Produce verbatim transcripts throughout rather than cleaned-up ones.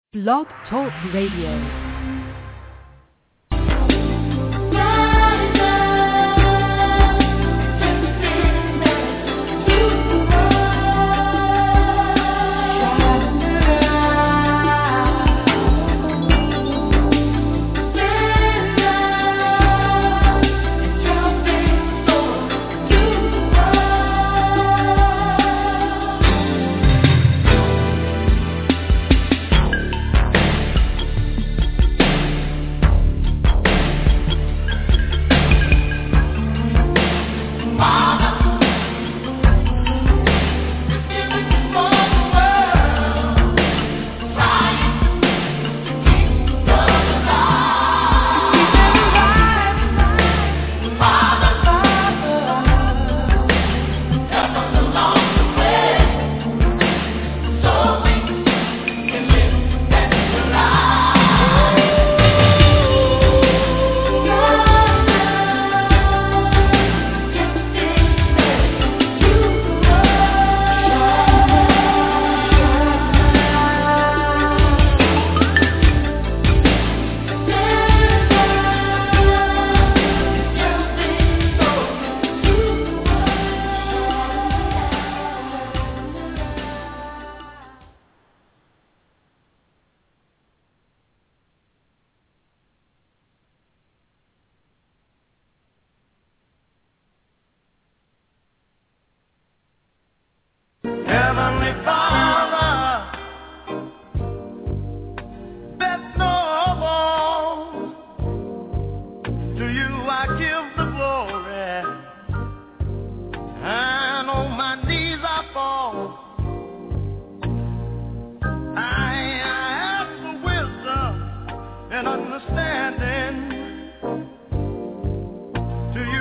Blog Talk Radio.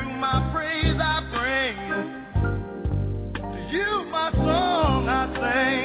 Song I sing.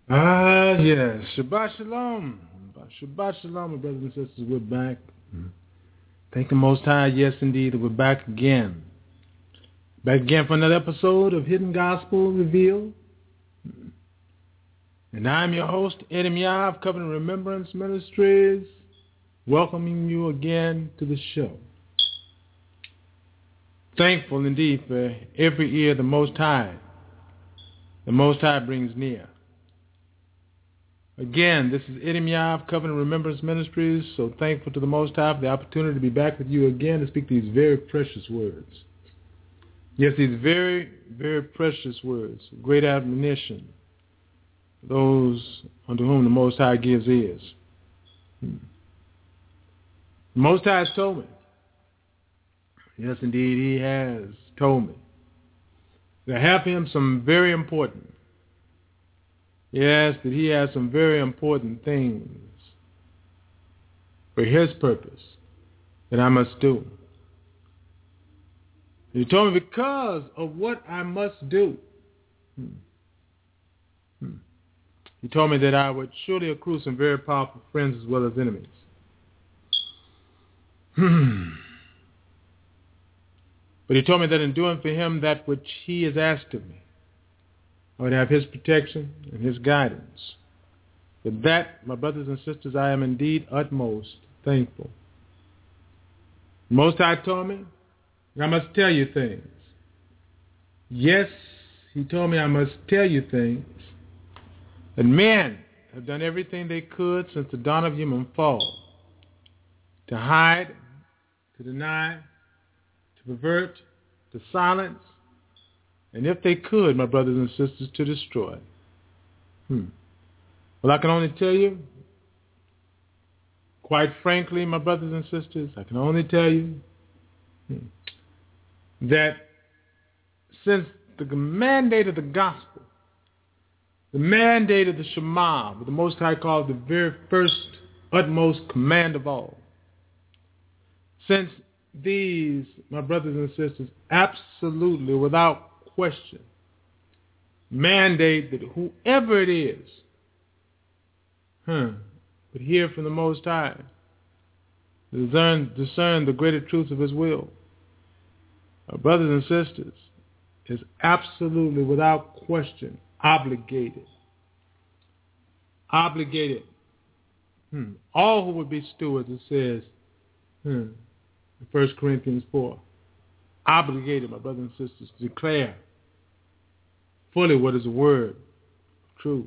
Ah, yes. Shabbat Shalom. Shabbat Shalom, my brothers and sisters. We're back. Thank the Most High, yes, indeed, that we're back again. Back again for another episode of Hidden Gospel Revealed. And I'm your host, Edim Yah of Covenant Remembrance Ministries, welcoming you again to the show. Thankful indeed for every ear the Most High, the Most High brings near. Again, this is Edim Yah of Covenant Remembrance Ministries, so thankful to the Most High for the opportunity to be back with you again to speak these very precious words. Yes, these very, very precious words, great admonition, those unto whom the Most High gives ears. Hmm. The Most High has told me, yes, indeed, He has told me, that I have Him some very important, yes, that He has some very important things for His purpose that I must do. He told me because of what I must do. Hmm. Hmm. He told me that I would surely accrue some very powerful friends as well as enemies. Hmm. But He told me that in doing for Him that which He has asked of me, I would have His protection and His guidance. For that, my brothers and sisters, I am indeed utmost thankful. Most High told me, I must tell you things. Yes, He told me I must tell you things. And men have done everything they could since the dawn of human fall to hide, to deny, to pervert, to silence, and if they could, my brothers and sisters, to destroy. Hmm. Well, I can only tell you, quite frankly, my brothers and sisters, I can only tell you hmm, that since the mandate of the gospel, the mandate of the Shema, what the Most High called the very first, utmost command of all, since these, my brothers and sisters, absolutely, without question, mandate that whoever it is, huh, would hear from the Most High, discern, discern the greater truths of His will. My brothers and sisters, is absolutely, without question, obligated. Obligated. Hmm. All who would be stewards, it says, hmm, in First Corinthians four, obligated, my brothers and sisters, to declare fully what is the word of truth.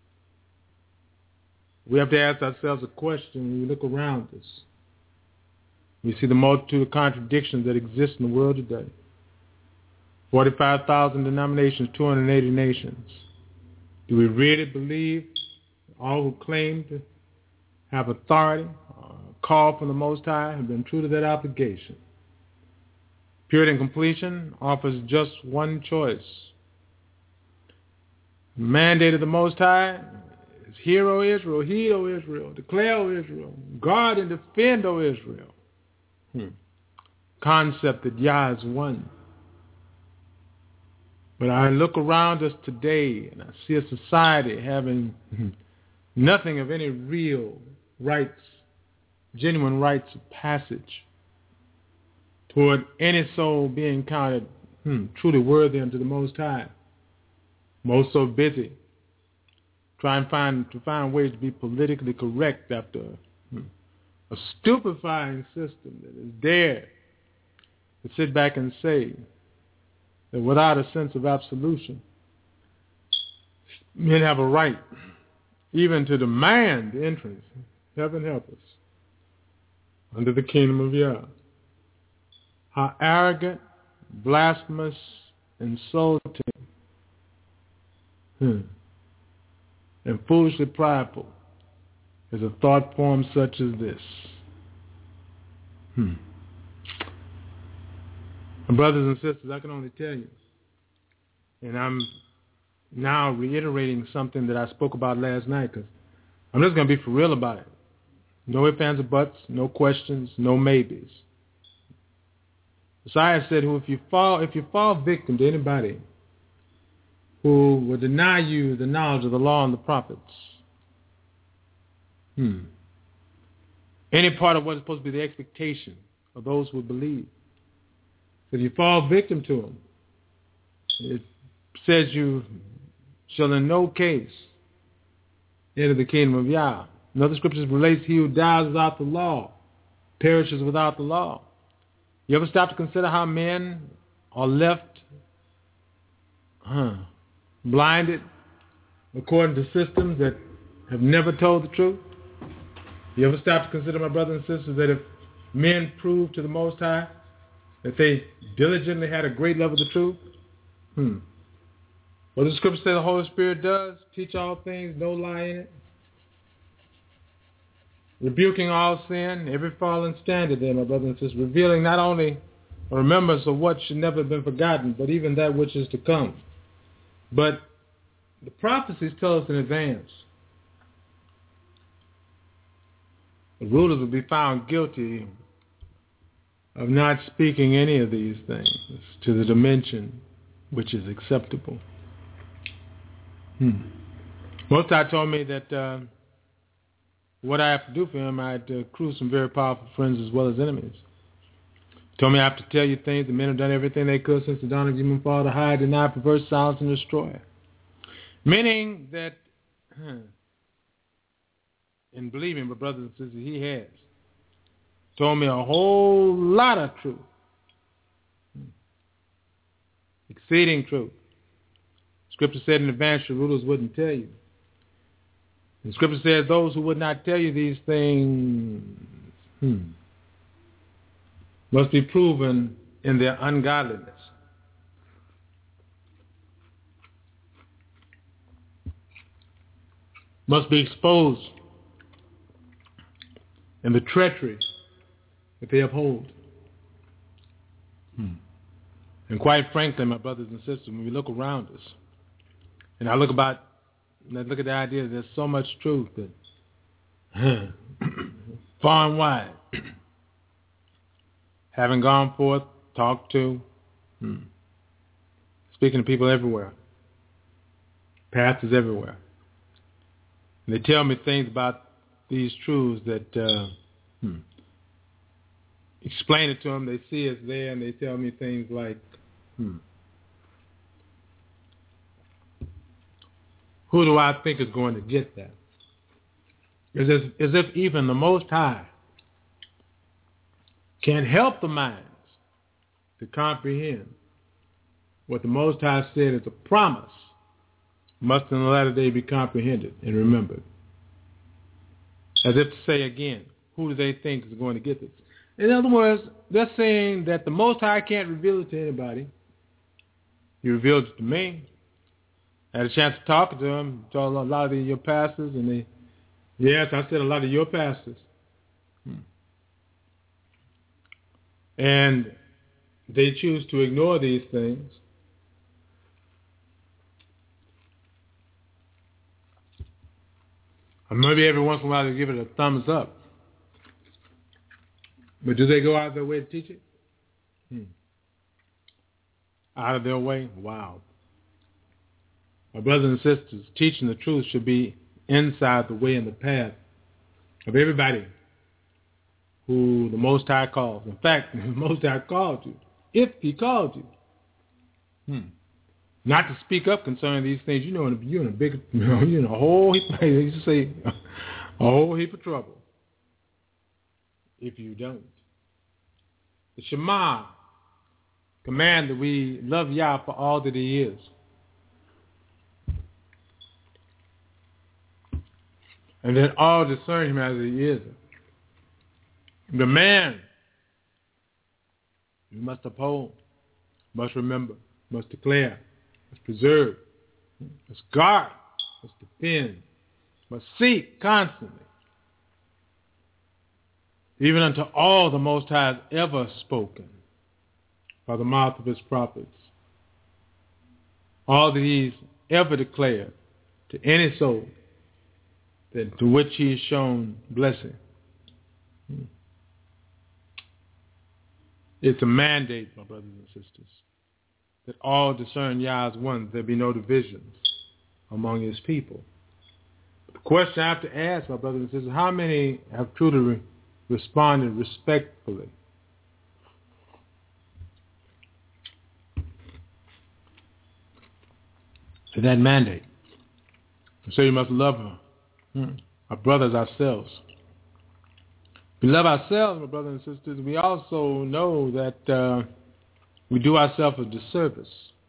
We have to ask ourselves a question when we look around us. We see the multitude of contradictions that exist in the world today. forty-five thousand denominations, two hundred eighty nations. Do we really believe all who claim to have authority, uh, call from the Most High, have been true to that obligation? Purity and completion offers just one choice. The mandate of the Most High is hear, O Israel, heed, O Israel, declare, O Israel, guard and defend, O Israel. Hmm. Concept that Yah is one. But I look around us today and I see a society having nothing of any real rights, genuine rites of passage toward any soul being counted hmm, truly worthy unto the Most High. Most so busy trying to find, to find ways to be politically correct after hmm, a stupefying system that is dared to sit back and say that without a sense of absolution, men have a right even to demand entrance, heaven help us, under the kingdom of Yah. How arrogant, blasphemous, insulting, hmm, and foolishly prideful is a thought form such as this. Hmm. And brothers and sisters, I can only tell you, and I'm now reiterating something that I spoke about last night, because I'm just going to be for real about it. No ifs, ands, or buts, no questions, no maybes. Messiah said, "Who if you fall, if you fall victim to anybody who will deny you the knowledge of the law and the prophets. Hmm. Any part of what is supposed to be the expectation of those who believe. If you fall victim to them, it says you shall in no case enter the kingdom of Yah. In other scriptures relates he who dies without the law perishes without the law. You ever stop to consider how men are left huh, blinded according to systems that have never told the truth? You ever stop to consider, my brothers and sisters, that if men prove to the Most High that they diligently had a great love of the truth? Hmm. What the scripture says the Holy Spirit does, teach all things, no lie in it. Rebuking all sin, every fallen standard there, my brothers and sisters, revealing not only a remembrance of what should never have been forgotten, but even that which is to come. But the prophecies tell us in advance. The rulers will be found guilty of not speaking any of these things to the dimension which is acceptable. Hmm. Most High told me that uh, what I have to do for him, I had to accrue some very powerful friends as well as enemies. He told me I have to tell you things. The men have done everything they could since the dawn of human fall to hide, deny, perverse, silence, and destroy. Meaning that huh, in believing, but brothers and sisters, he has told me a whole lot of truth. Exceeding truth. Scripture said in advance your rulers wouldn't tell you. The scripture says those who would not tell you these things hmm, must be proven in their ungodliness. Must be exposed in the treachery that they uphold. Hmm. And quite frankly, my brothers and sisters, when we look around us, and I look about, and I look at the idea that there's so much truth that huh, far and wide, having gone forth, talked to, hmm, speaking to people everywhere, pastors everywhere. And they tell me things about these truths that uh, hmm, explain it to them. They see it's there, and they tell me things like, hmm, who do I think is going to get that? As if, as if even the Most High can help the minds to comprehend what the Most High said is a promise must in the latter day be comprehended and remembered. As if to say again, who do they think is going to get this? In other words, they're saying that the Most High can't reveal it to anybody. He revealed it to me. I had a chance of talking to him, told a lot of your pastors, and they, yes, I said a lot of your pastors. Hmm. And they choose to ignore these things. Or maybe every once in a while they give it a thumbs up. But do they go out of their way to teach it? Hmm. Out of their way? Wow. My brothers and sisters, teaching the truth should be inside the way and the path of everybody who the Most High calls. In fact, the Most High called you, if he called you. Hmm. Not to speak up concerning these things, you know, you're in a big, you know, you're in a whole heap, they used to say, a whole heap of trouble if you don't. The Shema command that we love Yah for all that he is. And then all discern him as he is. The man you must uphold, must remember, must declare, must preserve, must guard, must defend, must seek constantly, even unto all the Most High has ever spoken by the mouth of his prophets. All that he's ever declared to any soul that to which he has shown blessing. It's a mandate, my brothers and sisters. that all discern Yah as one, there be no divisions among his people. But the question I have to ask, my brothers and sisters, how many have truly re- responded respectfully to that mandate? So you must love hmm. our brothers ourselves. If we love ourselves, my brothers and sisters, we also know that uh, we do ourselves a disservice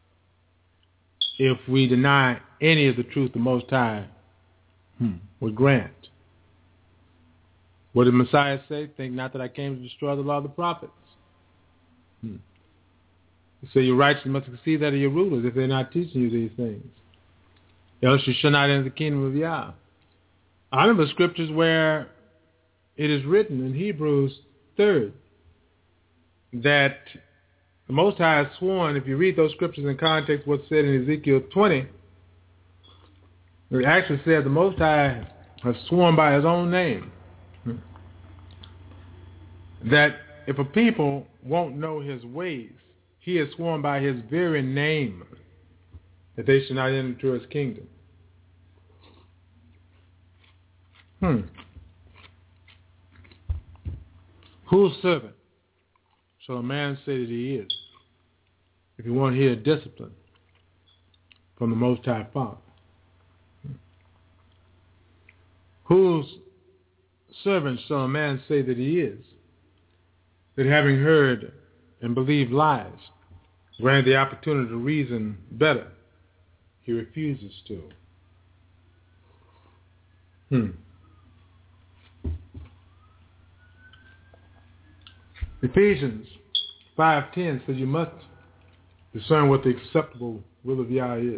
if we deny any of the truth the Most High hmm. would grant. What did Messiah say? Think not that I came to destroy the law of the prophets. Hmm. He said your righteousness must exceed that of your rulers if they're not teaching you these things. Else you shall not enter the kingdom of Yah. I remember scriptures where it is written in Hebrews third that the Most High has sworn, if you read those scriptures in context, what's said in Ezekiel twenty, it actually said the Most High has sworn by his own name that if a people won't know his ways, he has sworn by his very name that they should not enter into his kingdom. Hmm. Whose servant shall a man say that he is if he won't hear discipline from the Most High Father? Hmm. Whose servant shall a man say that he is that having heard and believed lies, granted the opportunity to reason better, he refuses to? Hmm. Ephesians five ten says you must discern what the acceptable will of Yah is.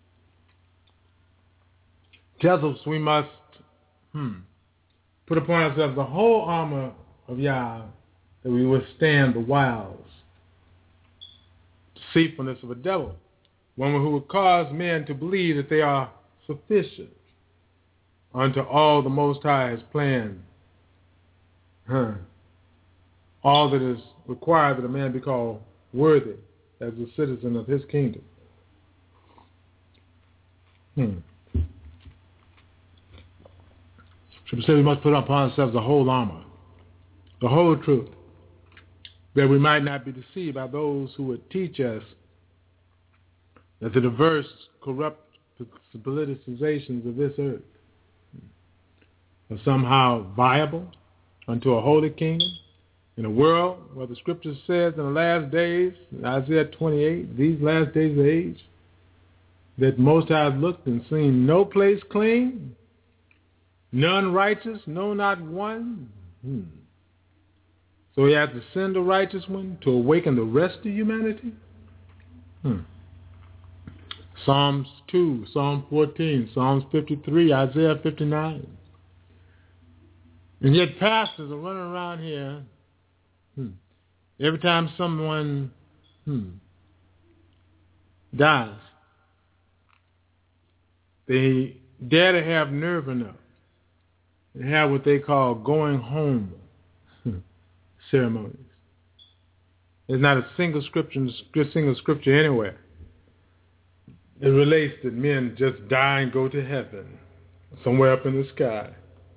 Tells us we must hmm, put upon ourselves the whole armor of Yah that we withstand the wiles, deceitfulness of a devil, one who would cause men to believe that they are sufficient unto all the Most High has planned. Huh. All that is required that a man be called worthy as a citizen of his kingdom. Hmm. Scripture says we must put upon ourselves the whole armor, the whole truth, that we might not be deceived by those who would teach us that the diverse, corrupt politicizations of this earth are somehow viable unto a holy kingdom in a world where the scripture says in the last days, Isaiah twenty-eight, these last days of age, that Most High has looked and seen no place clean, none righteous, no, not one. Hmm. So he has to send a righteous one to awaken the rest of humanity? Hmm. Psalms two, Psalm fourteen, Psalms fifty-three, Isaiah fifty-nine. And yet pastors are running around here hmm, every time someone hmm, dies, they dare to have nerve enough and have what they call going home ceremonies. There's not a single scripture, single scripture anywhere that relates that men just die and go to heaven somewhere up in the sky.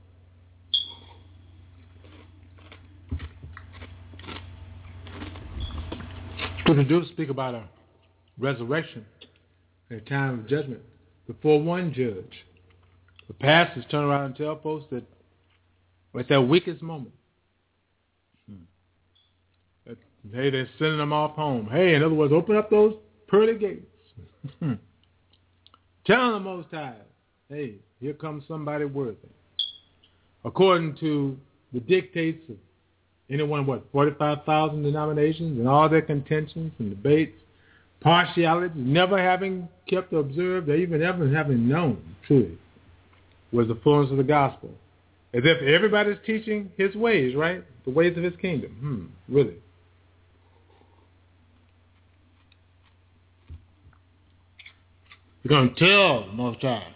Scripture do speak about a resurrection at a time of judgment before one judge. The pastors turn around and tell folks that at their weakest moment, that, hey, they're sending them off home. Hey, in other words, open up those pearly gates. Tell the Most High, hey, here comes somebody worthy. According to the dictates of anyone, what, forty-five thousand denominations and all their contentions and debates, partialities, never having kept or observed or even ever having known, truly, was the fullness of the gospel. As if everybody's teaching his ways, right? The ways of his kingdom. Hmm, really. You're going to tell the Most High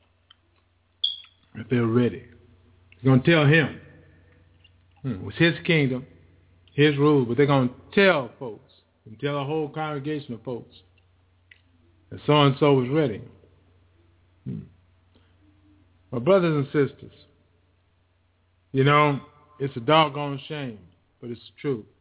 if they're ready. You're going to tell him. Hmm, it was his kingdom, his rules, but they're going to tell folks and tell a whole congregation of folks that so-and-so was ready. Hmm. My brothers and sisters, you know, it's a doggone shame, but it's the truth.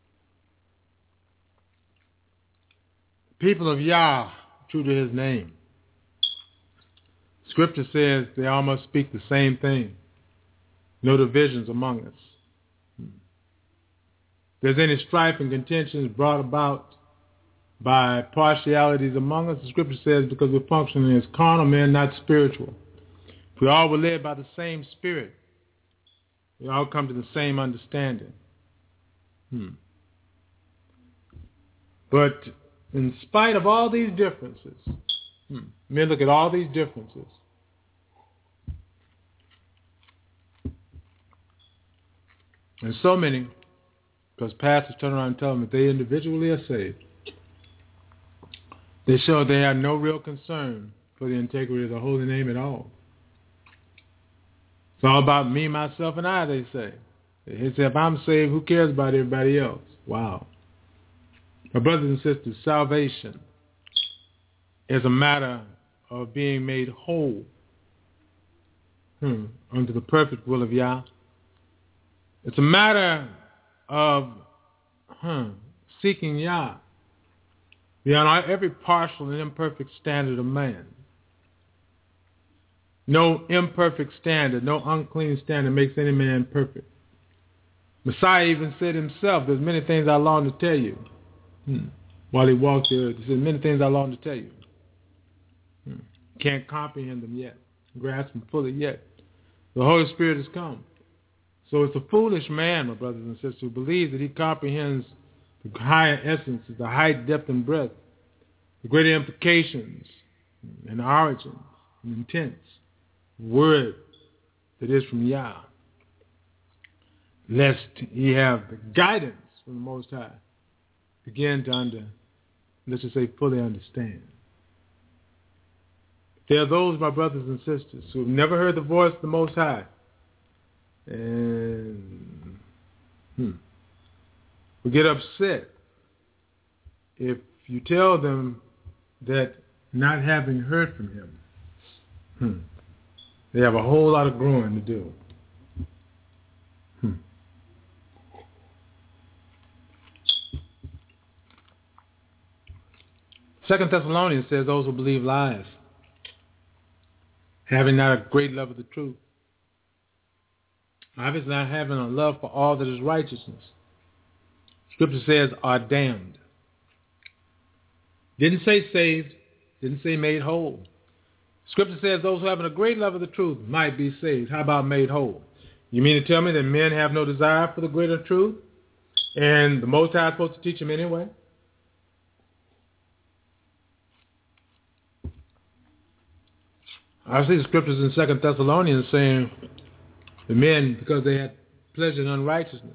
People of Yah, true to his name. Scripture says they all must speak the same thing. No divisions among us. If there's any strife and contentions brought about by partialities among us, the scripture says because we're functioning as carnal men, not spiritual. If we all were led by the same spirit, we all come to the same understanding. Hmm. But in spite of all these differences, hmm, men look at all these differences, and so many, because pastors turn around and tell them that they individually are saved, they show they have no real concern for the integrity of the holy name at all. It's all about me, myself, and I, they say. They say, if I'm saved, who cares about everybody else? Wow. My brothers and sisters, salvation is a matter of being made whole hmm, under the perfect will of Yah. It's a matter of hmm, seeking Yah beyond every partial and imperfect standard of man. No imperfect standard, no unclean standard makes any man perfect. Messiah even said himself, there's many things I long to tell you. Hmm. While he walked the earth, he said, many things I long to tell you. Hmm. Can't comprehend them yet, grasp them fully yet. The Holy Spirit has come. So it's a foolish man, my brothers and sisters, who believes that he comprehends the higher essences, the height, depth, and breadth, the greater implications and origins and intents, word that is from Yah, lest he have the guidance from the Most High, begin to under, let's just say, fully understand. There are those, my brothers and sisters, who have never heard the voice of the Most High, and hmm, we get upset if you tell them that not having heard from him, hmm, they have a whole lot of growing to do. Hmm. Second Thessalonians says those who believe lies, having not a great love of the truth, obviously not having a love for all that is righteousness. Scripture says are damned. Didn't say saved, didn't say made whole. Scripture says those who have a great love of the truth might be saved. How about made whole? You mean to tell me that men have no desire for the greater truth? And the Most High is supposed to teach them anyway? I see the scriptures in Second Thessalonians saying the men, because they had pleasure in unrighteousness,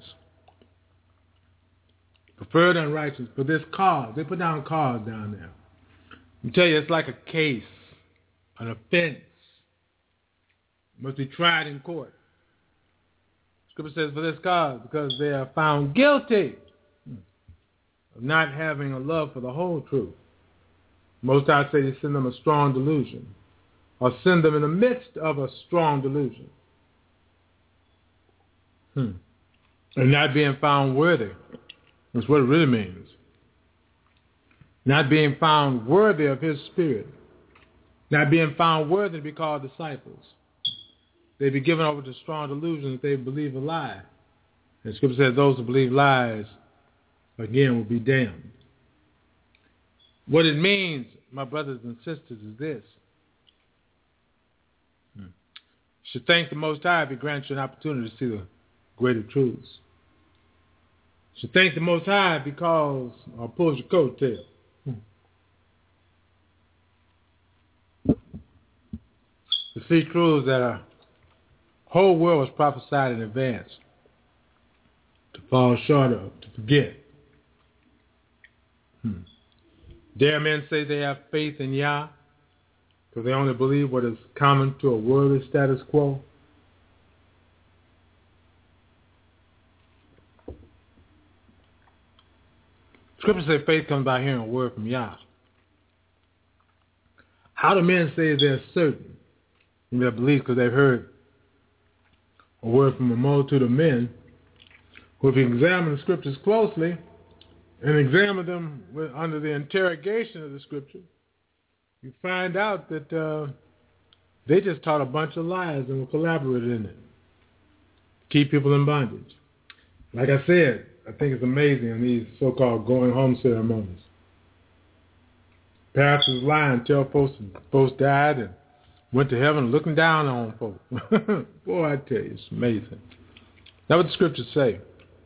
preferred unrighteousness for this cause. They put down cause down there. I tell you, it's like a case, an offense. It must be tried in court. Scripture says for this cause, because they are found guilty of not having a love for the whole truth. Most High say they send them a strong delusion, or send them in the midst of a strong delusion. Hmm. And not being found worthy. That's what it really means. Not being found worthy of his spirit. Not being found worthy to be called disciples. They be given over to strong delusion that they believe a lie. And Scripture says those who believe lies, again, will be damned. What it means, my brothers and sisters, is this. Hmm. Should thank the Most High if he grants you an opportunity to see the greater truths. Should thank the Most High because, or pulls your coattail. Hmm. To see truths that a whole world was prophesied in advance to fall short of, to forget. Hmm. Dare men say they have faith in Yah because they only believe what is common to a worldly status quo? Scripture says faith comes by hearing a word from Yah. How do men say they're certain in their beliefs because they've heard a word from a multitude of men who, if you examine the scriptures closely and examine them with, under the interrogation of the scripture, you find out that uh, they just taught a bunch of lies and were collaborated in it. Keep people in bondage. Like I said, I think it's amazing in these so-called going home ceremonies. Pastors lie and tell folks folks died and went to heaven looking down on folks. Boy, I tell you, it's amazing. That's what the scriptures say.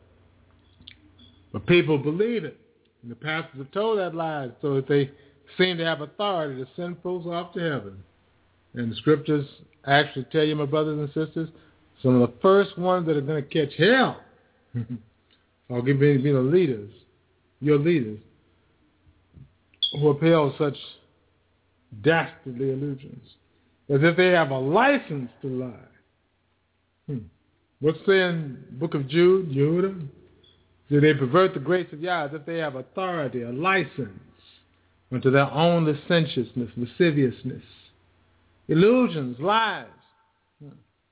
But people believe it. And the pastors have told that lie so that they seem to have authority to send folks off to heaven. And the scriptures actually tell you, my brothers and sisters, some of the first ones that are going to catch hell are going to be the leaders, your leaders, who upheld such dastardly illusions, as if they have a license to lie. Hmm. What's in the book of Jude, Judah? Do they pervert the grace of Yah as if they have authority, a license unto their own licentiousness, lasciviousness, illusions, lies. Hmm.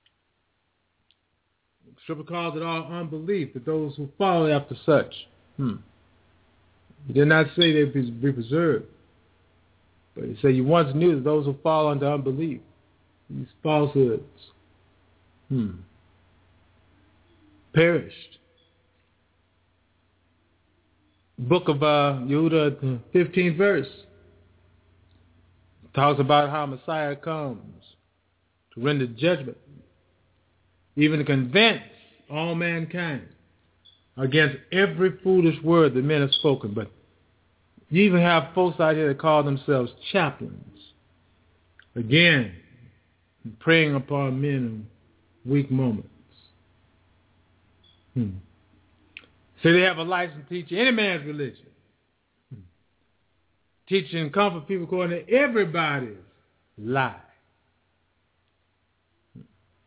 The scripture calls it all unbelief, that those who follow after such. Hmm. He did not say they'd be, be preserved. But he said you once knew that those who fall under unbelief, these falsehoods, hmm, perished. Book of uh, Yehuda, the fifteenth verse, talks about how Messiah comes to render judgment, even to convince all mankind against every foolish word that men have spoken. But you even have folks out here that call themselves chaplains. Again, preying upon men in weak moments. Hmm. So they have a license to teach any man's religion. Hmm. Teaching and comfort people according to everybody's lie. Hmm.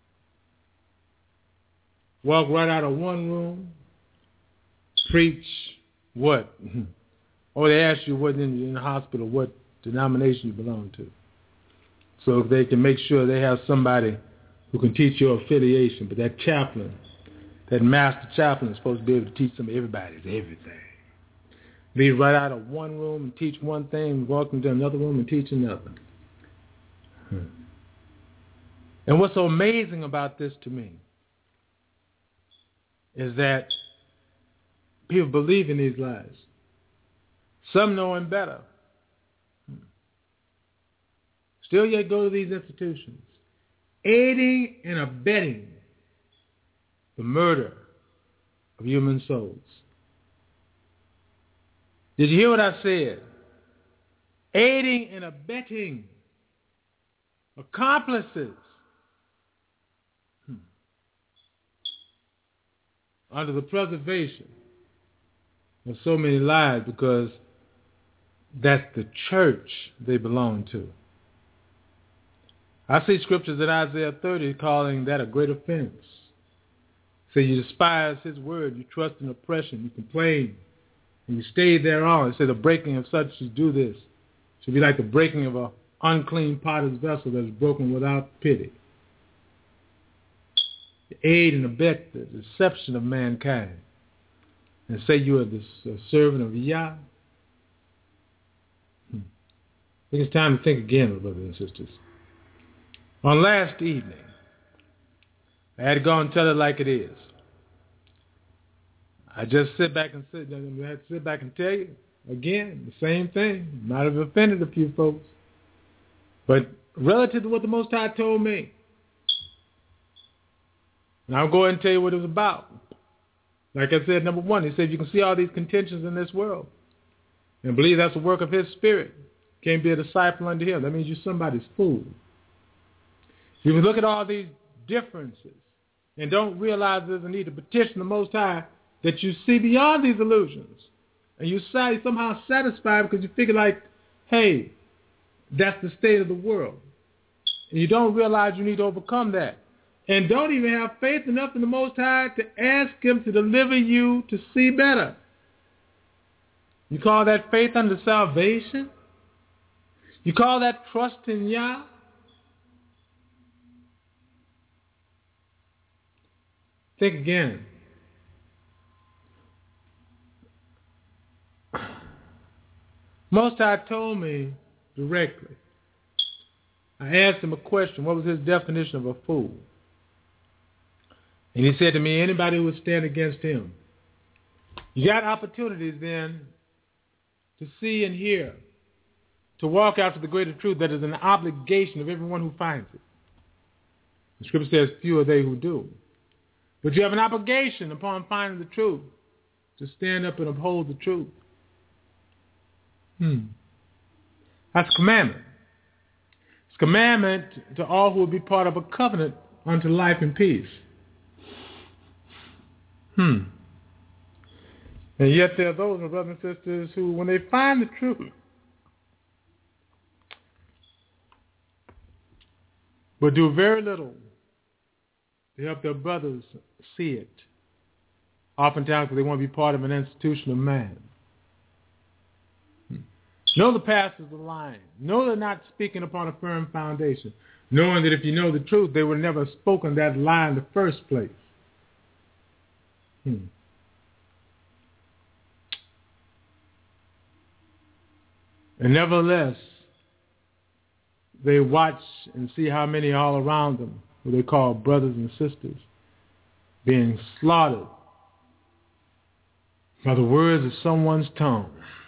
Walk right out of one room, preach what? Or they ask you what in, in the hospital, what denomination you belong to. So they can make sure they have somebody who can teach your affiliation. But that chaplain, that master chaplain is supposed to be able to teach some everybody's everything. Leave right out of one room and teach one thing, and walk into another room and teach another. Hmm. And what's so amazing about this to me is that people believe in these lies. Some know him better. Still yet go to these institutions, aiding and abetting the murder of human souls. Did you hear what I said? Aiding and abetting, accomplices hmm. under the preservation of so many lives, because that's the church they belong to. I see scriptures in Isaiah thirty calling that a great offense. So you despise his word, you trust in oppression, you complain, and you stay thereon. It says the breaking of such as do this should be like the breaking of an unclean potter's vessel that is broken without pity. To aid and abet the deception of mankind and say you are the servant of Yah. Hmm. I think it's time to think again, my brothers and sisters. On last evening, I had to go and tell it like it is. I just sit back and sit, I had to sit back and tell you again the same thing. Might have offended a few folks, but relative to what the Most High told me, and I'll go ahead and tell you what it was about. Like I said, number one, he said you can see all these contentions in this world and believe that's the work of his spirit. Can't be a disciple unto him. That means you're somebody's fool. You can look at all these differences and don't realize there's a need to petition the Most High that you see beyond these illusions. And you say somehow satisfied because you figure like, hey, that's the state of the world. And you don't realize you need to overcome that. And don't even have faith enough in the Most High to ask him to deliver you to see better. You call that faith unto salvation? You call that trust in Yah? Think again. Most High told me directly. I asked him a question. What was his definition of a fool? And he said to me, anybody who would stand against him. You got opportunities then to see and hear, to walk after the greater truth that is an obligation of everyone who finds it. The scripture says, few are they who do. But you have an obligation upon finding the truth to stand up and uphold the truth. Hmm. That's a commandment. It's a commandment to all who will be part of a covenant unto life and peace. Hmm. And yet there are those, my brothers and sisters, who, when they find the truth, will do very little to help their brothers see it. Oftentimes because they want to be part of an institution of man. Hmm. Know the pastors are lying. Know they're not speaking upon a firm foundation. Knowing that if you know the truth, they would have never spoken that lie in the first place. Hmm. And nevertheless, they watch and see how many all around them, who they call brothers and sisters, being slaughtered by the words of someone's tongue.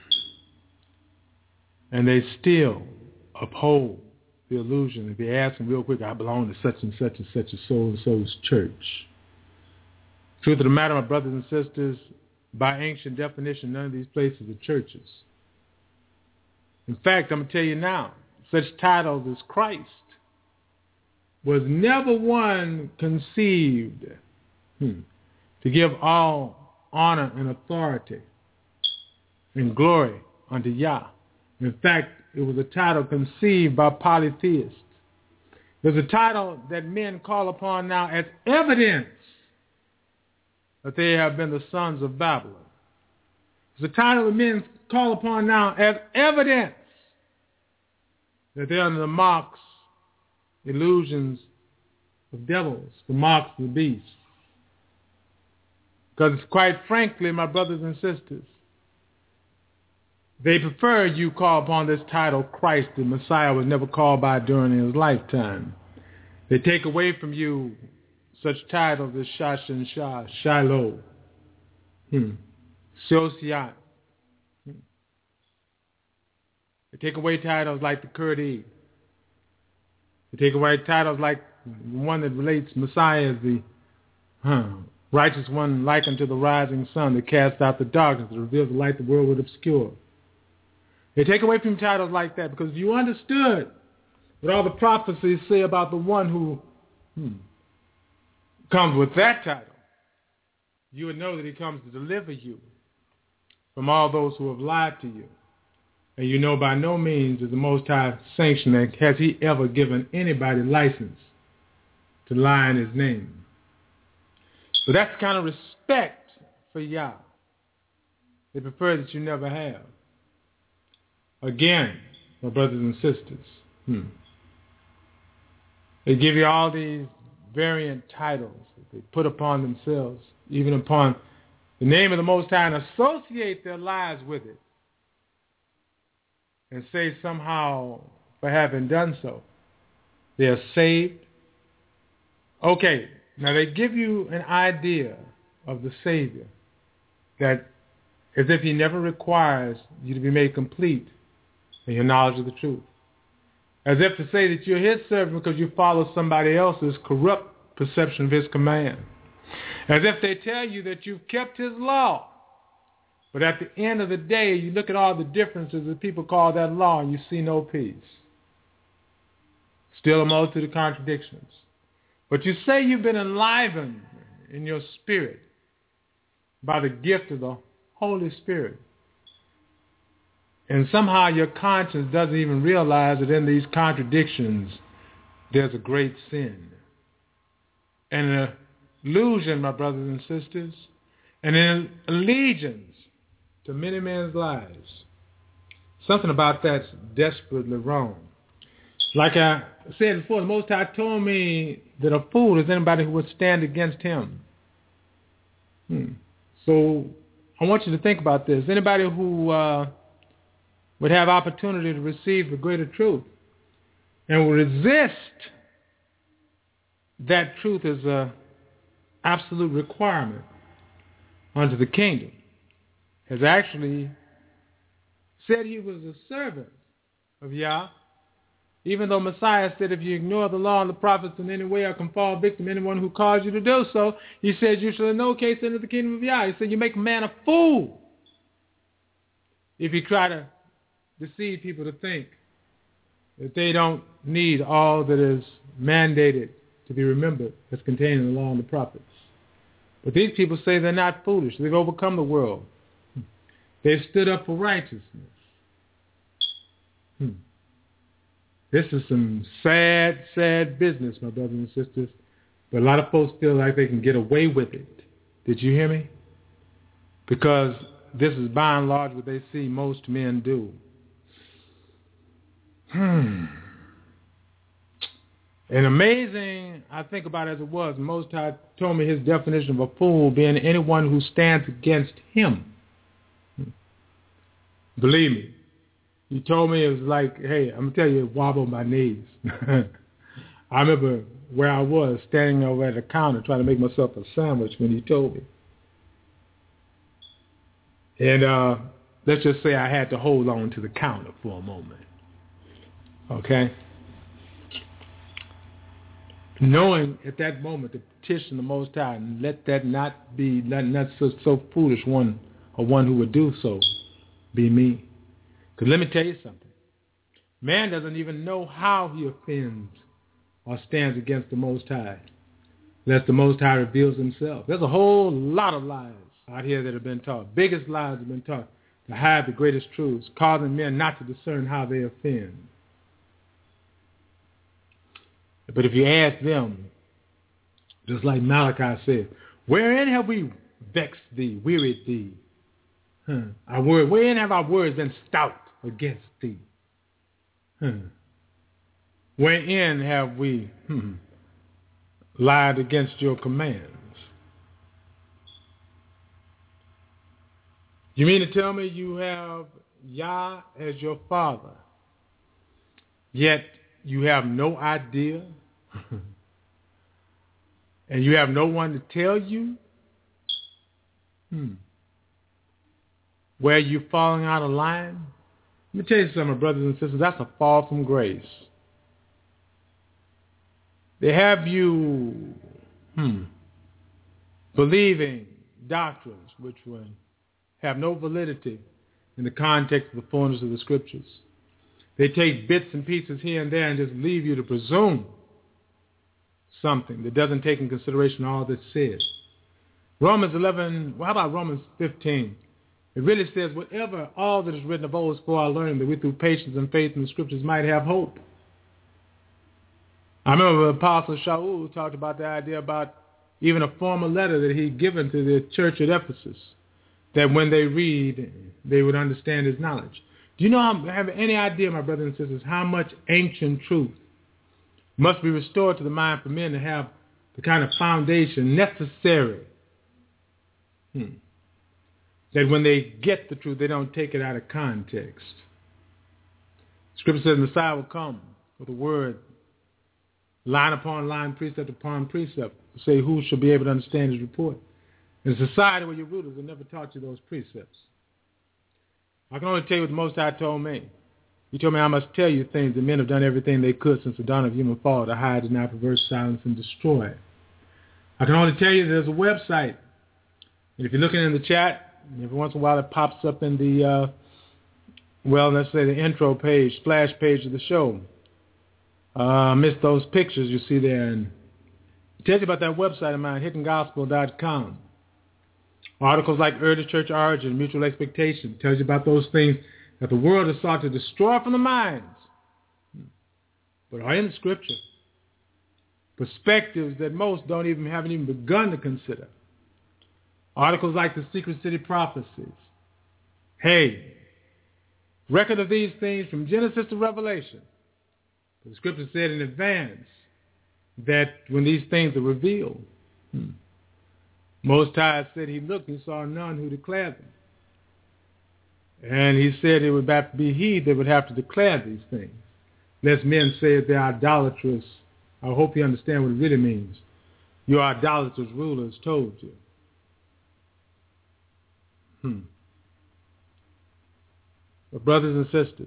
And they still uphold the illusion. If they ask them real quick, I belong to such and such and such a so-and-so's church. Truth of the matter, my brothers and sisters, by ancient definition, none of these places are churches. In fact, I'm going to tell you now, such titles as Christ was never one conceived hmm, to give all honor and authority and glory unto Yah. In fact, it was a title conceived by polytheists. There's a title that men call upon now as evidence that they have been the sons of Babylon. It's a title that men call upon now as evidence that they're under the marks, illusions of devils, the marks of the beast. Because quite frankly, my brothers and sisters, they prefer you call upon this title Christ. The Messiah was never called by during his lifetime. They take away from you such titles as Shashan Shah, Shiloh, hmm. Shosiat. Hmm. They take away titles like the Kurdi. They take away titles like the one that relates Messiah as the huh, righteous one likened to the rising sun that casts out the darkness, that reveals the light the world would obscure. They take away from titles like that because if you understood what all the prophecies say about the one who hmm, comes with that title, you would know that he comes to deliver you from all those who have lied to you. And you know by no means is the Most High sanctioning, has he ever given anybody license to lie in his name. So that's the kind of respect for Yah they prefer that you never have. Again, my brothers and sisters, hmm, they give you all these variant titles that they put upon themselves, even upon the name of the Most High, and associate their lives with it. And say somehow, for having done so, they are saved. Okay, now they give you an idea of the Savior that as if he never requires you to be made complete in your knowledge of the truth. As if to say that you're his servant because you follow somebody else's corrupt perception of his command. As if they tell you that you've kept his law. But at the end of the day, you look at all the differences that people call that law and you see no peace. Still a multitude of contradictions. But you say you've been enlivened in your spirit by the gift of the Holy Spirit. And somehow your conscience doesn't even realize that in these contradictions there's a great sin. And an illusion, my brothers and sisters, and an allegiance to many men's lives. Something about that's desperately wrong. Like I said before, the Most High told me that a fool is anybody who would stand against him. Hmm. So I want you to think about this. Anybody who uh, would have opportunity to receive the greater truth and will resist that truth as an absolute requirement unto the kingdom has actually said he was a servant of Yah, even though Messiah said if you ignore the law and the prophets in any way or can fall victim to anyone who calls you to do so, he said you shall in no case enter the kingdom of Yah. He said you make a man a fool if you try to deceive people to think that they don't need all that is mandated to be remembered as contained in the law and the prophets. But these people say they're not foolish. They've overcome the world. They've stood up for righteousness. Hmm. This is some sad, sad business, my brothers and sisters. But a lot of folks feel like they can get away with it. Did you hear me? Because this is by and large what they see most men do. Hmm. And amazing, I think about it as it was, Most High told me his definition of a fool being anyone who stands against him. Believe me, he told me it was like, hey, I'm going to tell you, it wobbled my knees. I remember where I was standing over at the counter trying to make myself a sandwich when he told me. And uh, let's just say I had to hold on to the counter for a moment. Okay? Knowing at that moment to petition the Most High and let that not be, not, not so, so foolish one or one who would do so be me. Because let me tell you something. Man doesn't even know how he offends or stands against the Most High unless the Most High reveals himself. There's a whole lot of lies out here that have been taught. Biggest lies have been taught to hide the greatest truths, causing men not to discern how they offend. But if you ask them, just like Malachi said, wherein have we vexed thee, wearied thee? Huh. Our word, wherein have our words been stout against thee? Huh. Wherein have we hmm, lied against your commands? You mean to tell me you have Yah as your father, yet you have no idea and you have no one to tell you hmm, where you're falling out of line? Let me tell you something, brothers and sisters, that's a fall from grace. They have you hmm, believing doctrines which would have no validity in the context of the fullness of the scriptures. They take bits and pieces here and there and just leave you to presume something that doesn't take in consideration all that's said. Romans eleven, well, how about Romans fifteen? It really says, whatever all that is written of old is for our learning, that we through patience and faith in the scriptures might have hope. I remember the Apostle Shaul talked about the idea about even a former letter that he'd given to the church at Ephesus, that when they read, they would understand his knowledge. Do you know, I have any idea, my brothers and sisters, how much ancient truth must be restored to the mind for men to have the kind of foundation necessary hmm, that when they get the truth, they don't take it out of context. Scripture says Messiah will come with a word, line upon line, precept upon precept, to say who shall be able to understand his report. In a society where your rulers have never taught you those precepts. I can only tell you what the Most High told me. He told me I must tell you things that men have done everything they could since the dawn of human fall to hide, deny, pervert, silence, and destroy. I can only tell you there's a website. And if you're looking in the chat, every once in a while it pops up in the, uh, well, let's say the intro page, splash page of the show. Uh, miss those pictures you see there. And it tells you about that website of mine, hidden gospel dot com. Articles like Early Church Origin, Mutual Expectation, tells you about those things that the world has sought to destroy from the minds, but are in the Scripture. Perspectives that most don't even haven't even begun to consider. Articles like the Secret City Prophecies. Hey, record of these things from Genesis to Revelation. The scripture said in advance that when these things are revealed, hmm, Most High said he looked and saw none who declared them. And he said it would have to be he that would have to declare these things, lest men say that they're idolatrous. I hope you understand what it really means. Your idolatrous rulers told you. Hmm. But brothers and sisters,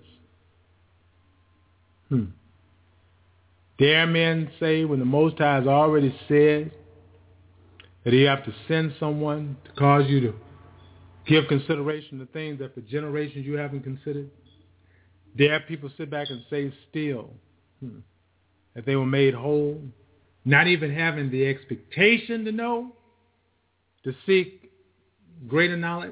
hmm, dare men say when the Most High has already said that he have to send someone to cause you to give consideration to things that for generations you haven't considered? Dare people sit back and say still hmm, that they were made whole, not even having the expectation to know, to seek greater knowledge,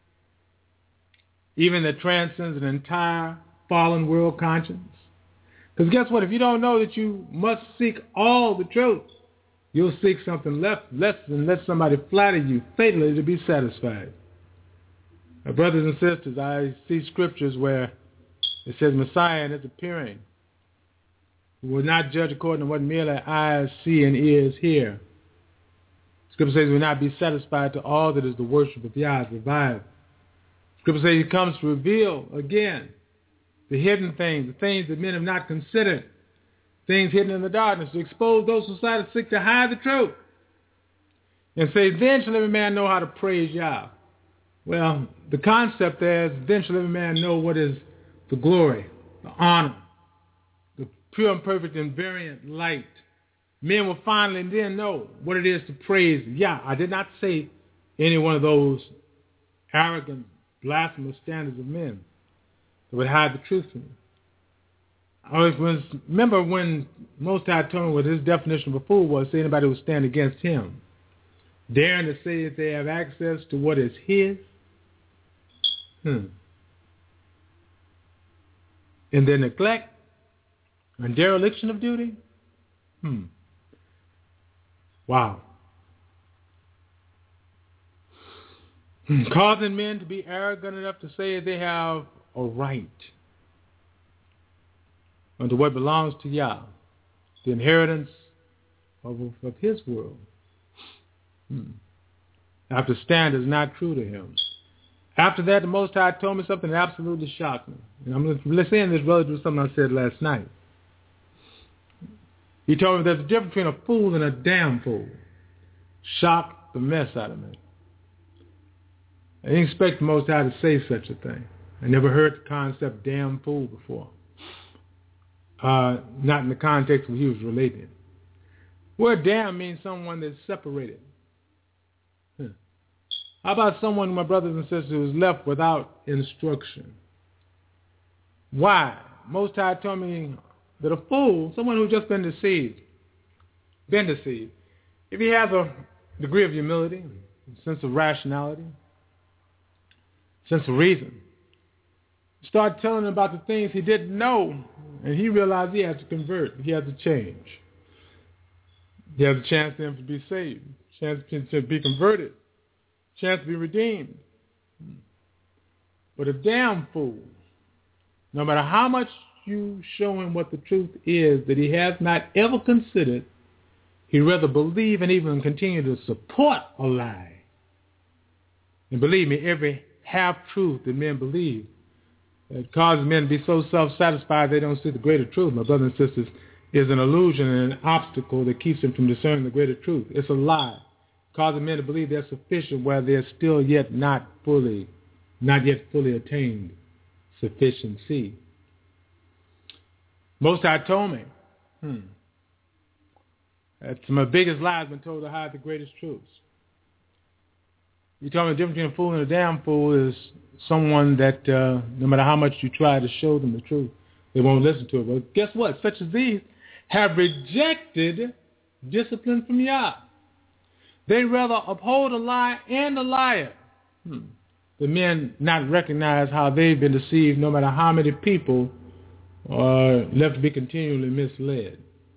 even that transcends an entire fallen world conscience? Because guess what? If you don't know that you must seek all the truth, you'll seek something less, less than let somebody flatter you fatally to be satisfied. Now, brothers and sisters, I see scriptures where it says Messiah in his appearing will not judge according to what merely eyes see and ears hear. Scripture says he will not be satisfied to all that is the worship of Yah revived. Scripture says he comes to reveal again the hidden things, the things that men have not considered, things hidden in the darkness, to expose those who try to seek to hide the truth. And say, then shall every man know how to praise Yah. Well, the concept there is, then shall every man know what is the glory, the honor, the pure and perfect and invariant light. Men will finally then know what it is to praise Yah. I did not say any one of those arrogant, blasphemous standards of men that would hide the truth from you. I was, remember when Most High told me what his definition of a fool was, say anybody who would stand against him, daring to say that they have access to what is his, hmm, in their neglect and dereliction of duty, hmm, wow. Hmm. Causing men to be arrogant enough to say they have a right unto what belongs to Yah, the inheritance of, of his world. Hmm. After stand is not true to him. After that, the Most High told me something that absolutely shocked me. And I'm saying this relative to something I said last night. He told me there's a difference between a fool and a damn fool. Shocked the mess out of me. I didn't expect the Most High to say such a thing. I never heard the concept damn fool before. Uh, not in the context where he was related. Word damn means someone that's separated. Huh. How about someone, my brothers and sisters, who is left without instruction? Why? Most High told me that a fool, someone who's just been deceived, been deceived, if he has a degree of humility, a sense of rationality, sense of reason, start telling him about the things he didn't know, and he realized he had to convert, he had to change. He has a chance for him to be saved, chance to be converted, chance to be redeemed. But a damn fool, no matter how much you show him what the truth is that he has not ever considered, he'd rather believe and even continue to support a lie. And believe me, every half-truth that men believe, it causes men to be so self-satisfied they don't see the greater truth, my brothers and sisters, is an illusion and an obstacle that keeps them from discerning the greater truth. It's a lie, causing men to believe they're sufficient where they're still yet not fully, not yet fully attained sufficiency. Most High told me, hmm, that's my biggest lie has been told to hide the greatest truths. You told me the difference between a fool and a damn fool is someone that uh, no matter how much you try to show them the truth, they won't listen to it. But guess what? Such as these have rejected discipline from Yah. They rather uphold a lie and a liar. Hmm. The men not recognize how they've been deceived no matter how many people are left to be continually misled.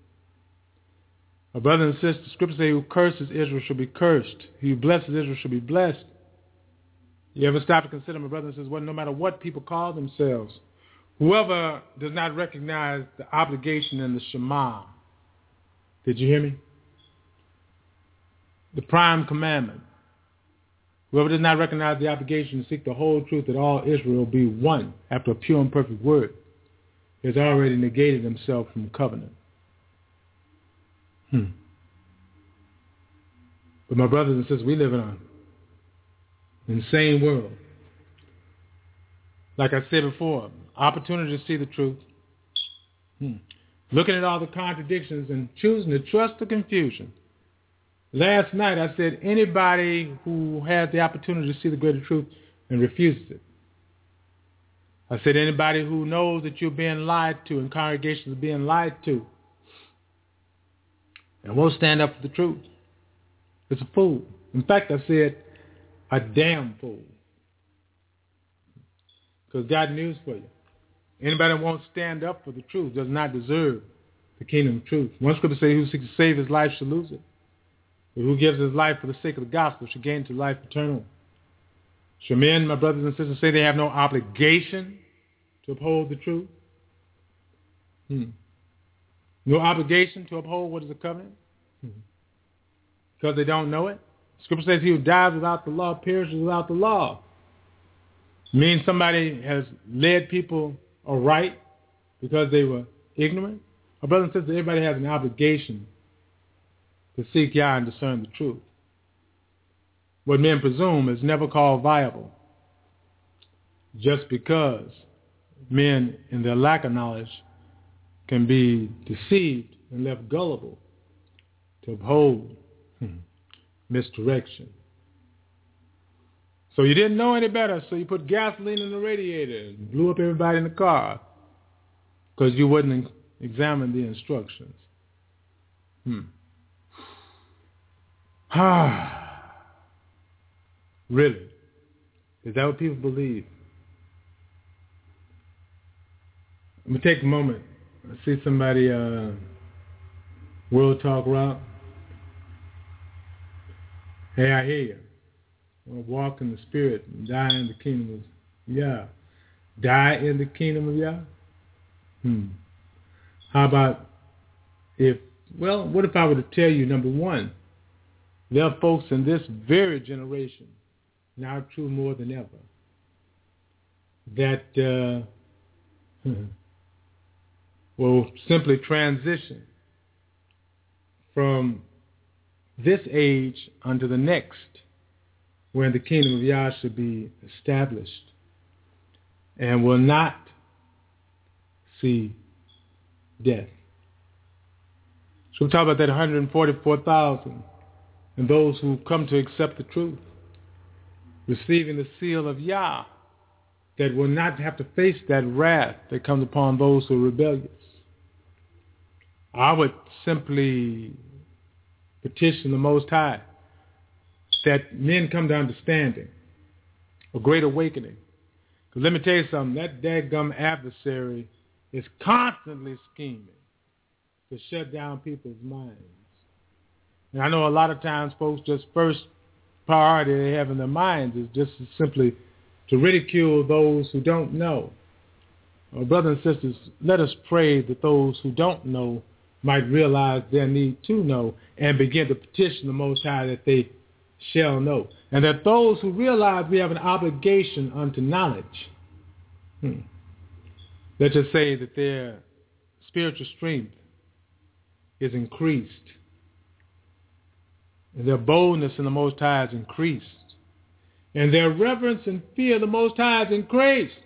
My brothers and sisters, Scripture says, who curses Israel shall be cursed. He who blesses Israel shall be blessed. You ever stop to consider, my brother and sisters, well, no matter what people call themselves, whoever does not recognize the obligation in the Shema, did you hear me? The prime commandment. Whoever does not recognize the obligation to seek the whole truth that all Israel be one after a pure and perfect word has already negated himself from covenant. Hmm. But my brothers and sisters, we live in an insane world. Like I said before, opportunity to see the truth. Hmm. Looking at all the contradictions and choosing to trust the confusion. Last night I said anybody who has the opportunity to see the greater truth and refuses it. I said anybody who knows that you're being lied to and congregations are being lied to and won't stand up for the truth. It's a fool. In fact, I said a damn fool. Because God has news for you. Anybody who won't stand up for the truth does not deserve the kingdom of truth. One scripture says, who seeks to save his life shall lose it. But who gives his life for the sake of the gospel shall gain to life eternal. Shall men, my brothers and sisters, say they have no obligation to uphold the truth? Hmm. No obligation to uphold what is a covenant? Hmm. Because they don't know it? Scripture says he who dies without the law perishes without the law. It means somebody has led people aright because they were ignorant? My brothers and sisters, everybody has an obligation to seek Yah and discern the truth. What men presume is never called viable, just because men, in their lack of knowledge, can be deceived and left gullible to uphold hmm, misdirection. So you didn't know any better, so you put gasoline in the radiator and blew up everybody in the car because you wouldn't examine the instructions. Hmm. Ah, really? Is that what people believe? Let me take a moment. I see somebody, uh, World Talk Rock. Hey, I hear you. I want to walk in the spirit and die in the kingdom of Yah. Die in the kingdom of Yah? Hmm. How about if, well, what if I were to tell you, number one, there are folks in this very generation, now true more than ever, that uh, will simply transition from this age unto the next, when the kingdom of Yah should be established, and will not see death. So we talk about that one hundred forty-four thousand. And those who come to accept the truth, receiving the seal of Yah, that will not have to face that wrath that comes upon those who are rebellious. I would simply petition the Most High that men come to understanding, a great awakening. Because let me tell you something, that dadgum adversary is constantly scheming to shut down people's minds. And I know a lot of times folks just first priority they have in their minds is just simply to ridicule those who don't know. Well, brothers and sisters, let us pray that those who don't know might realize their need to know and begin to petition the Most High that they shall know. And that those who realize we have an obligation unto knowledge, hmm, let's just say that their spiritual strength is increased. And their boldness in the Most High is increased. And their reverence and fear of the Most High is increased.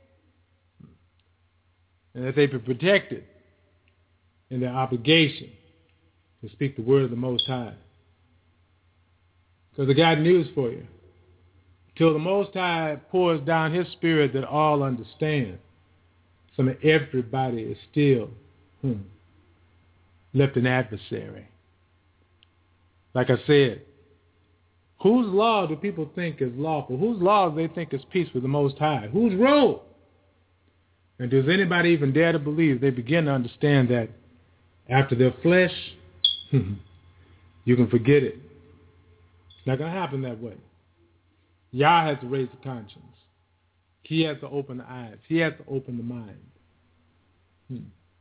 And that they be protected in their obligation to speak the word of the Most High. Because I got news for you. Till the Most High pours down his spirit that all understand, some of everybody is still hmm, left an adversary. Like I said, whose law do people think is lawful? Whose law do they think is peace with the Most High? Whose rule? And does anybody even dare to believe they begin to understand that after their flesh, you can forget it. It's not going to happen that way. Yah has to raise the conscience. He has to open the eyes. He has to open the mind. Hmm.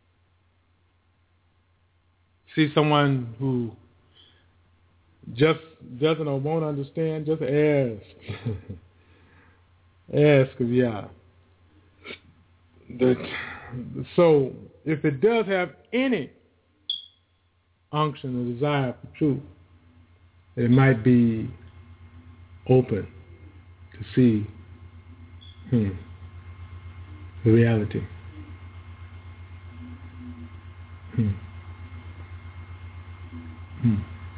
See someone who just doesn't or won't understand, just ask. Ask of Yah. That, so if it does have any unction or desire for truth, it might be open to see hmm, the reality. Hmm. Hmm.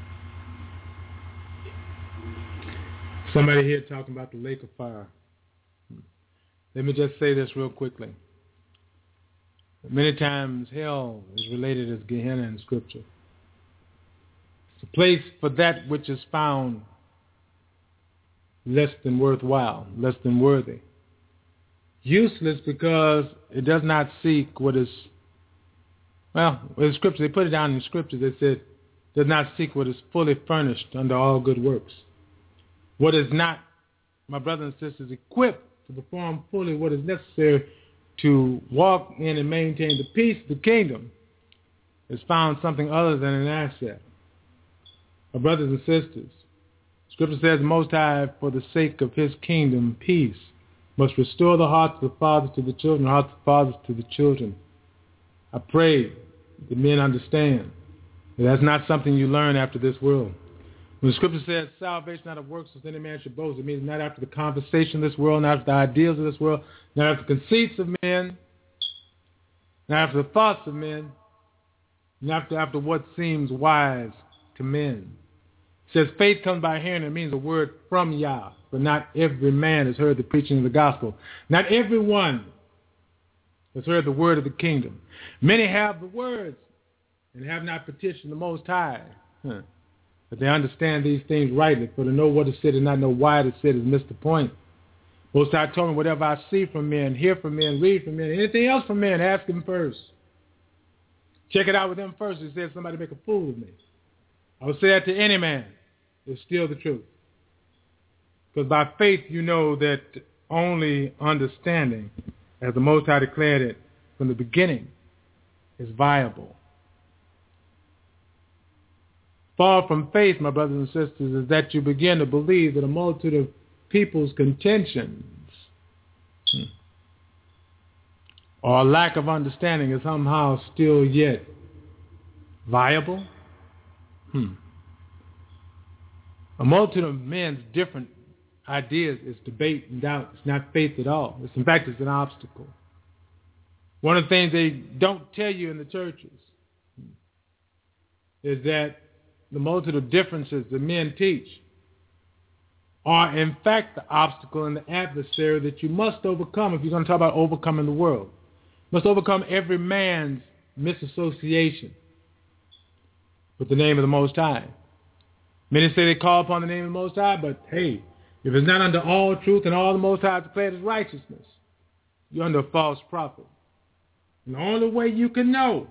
Somebody here talking about the lake of fire. Hmm. Let me just say this real quickly. Many times hell is related as Gehenna in Scripture. It's a place for that which is found less than worthwhile, less than worthy. Useless because it does not seek what is, well, in the Scripture, they put it down in the Scripture, they said, does not seek what is fully furnished under all good works. What is not, my brothers and sisters, equipped to perform fully what is necessary to walk in and maintain the peace of the kingdom is found something other than an asset. My brothers and sisters, Scripture says the Most High, for the sake of his kingdom, peace, must restore the hearts of the fathers to the children, the hearts of the fathers to the children. I pray that men understand that that's not something you learn after this world. When the Scripture says salvation not of works, as any man should boast, it means not after the conversation of this world, not after the ideals of this world, not after the conceits of men, not after the thoughts of men, not after, after what seems wise to men. It says faith comes by hearing. It means a word from Yah, but not every man has heard the preaching of the gospel. Not everyone has heard the word of the kingdom. Many have the words and have not petitioned the Most High. Huh. But they understand these things rightly. For to know what is said and not know why it is said is missed the point. Most High told me, whatever I see from men, hear from men, read from men, anything else from men, ask them first. Check it out with them first. He said somebody make a fool of me. I would say that to any man. It's still the truth. Because by faith you know that only understanding, as the Most High declared it from the beginning, is viable. Far from faith, my brothers and sisters, is that you begin to believe that a multitude of people's contentions hmm, or a lack of understanding is somehow still yet viable. Hmm. A multitude of men's different ideas is debate and doubt. It's not faith at all. It's, in fact, it's an obstacle. One of the things they don't tell you in the churches is that the multitude of differences that men teach are, in fact, the obstacle and the adversary that you must overcome if you're going to talk about overcoming the world. You must overcome every man's misassociation with the name of the Most High. Many say they call upon the name of the Most High, but hey, if it's not under all truth and all the Most High declared is righteousness, you're under a false prophet. And the only way you can know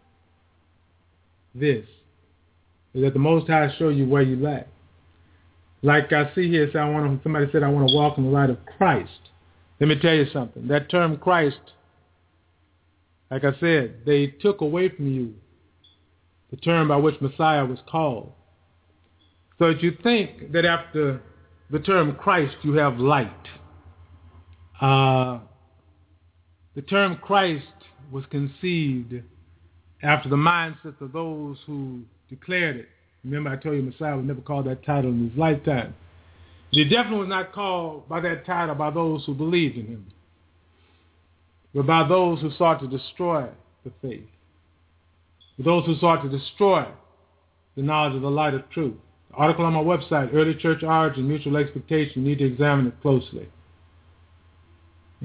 this is that the Most High show you where you lack. Like I see here, say I want to, somebody said I want to walk in the light of Christ. Let me tell you something. That term Christ, like I said, they took away from you the term by which Messiah was called. So that you think that after the term Christ you have light. Uh, the term Christ was conceived after the mindsets of those who declared it. Remember I told you Messiah was never called that title in his lifetime. He definitely was not called by that title by those who believed in him, but by those who sought to destroy the faith, those who sought to destroy the knowledge of the light of truth. The article on my website, Early Church Origin, Mutual Expectation, you need to examine it closely. Hmm.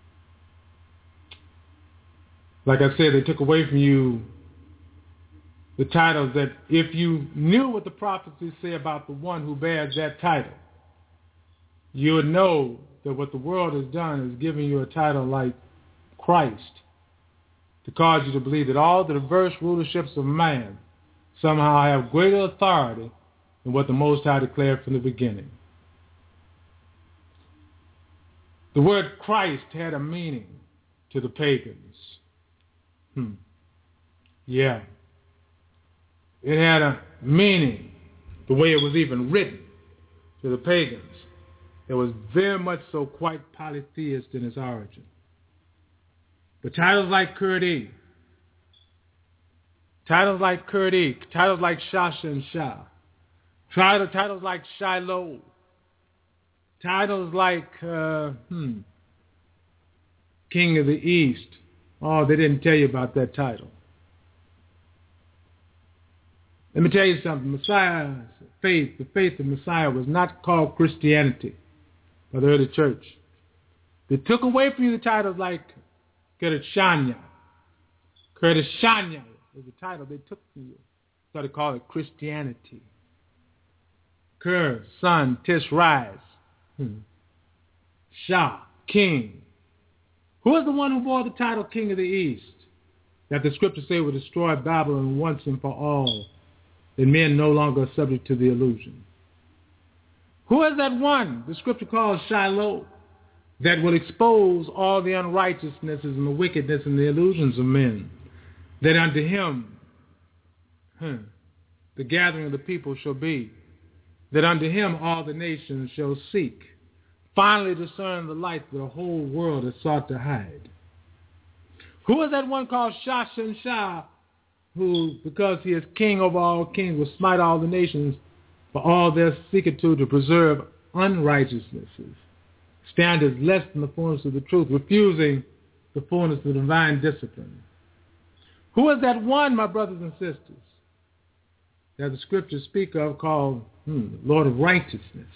Like I said, they took away from you the titles that if you knew what the prophecies say about the one who bears that title, you would know that what the world has done is giving you a title like Christ to cause you to believe that all the diverse rulerships of man somehow have greater authority than what the Most High declared from the beginning. The word Christ had a meaning to the pagans. Hmm. Yeah. It had a meaning, the way it was even written, to the pagans. It was very much so quite polytheist in its origin. But titles like Kurdi, titles like Kurdi, titles like Shasha and Shah, titles, titles like Shiloh, titles like uh, hmm, King of the East. Oh, they didn't tell you about that title. Let me tell you something. Messiah's faith, the faith of Messiah, was not called Christianity by the early church. They took away from you the titles like Kurishanya. Kurishanya is the title they took from you. So they call it Christianity. Kur, sun, Tish, rise. Hmm. Shah, king. Who is the one who bore the title King of the East that the scriptures say will destroy Babylon once and for all, that men no longer are subject to the illusion? Who is that one the scripture calls Shiloh that will expose all the unrighteousnesses and the wickedness and the illusions of men, that unto him huh, the gathering of the people shall be, that unto him all the nations shall seek, finally discern the light that the whole world has sought to hide? Who is that one called Shashan Shah, who, because he is king over all kings, will smite all the nations for all their seekitude to preserve unrighteousnesses, standards less than the fullness of the truth, refusing the fullness of the divine discipline? Who is that one, my brothers and sisters, that the scriptures speak of called hmm, Lord of righteousness?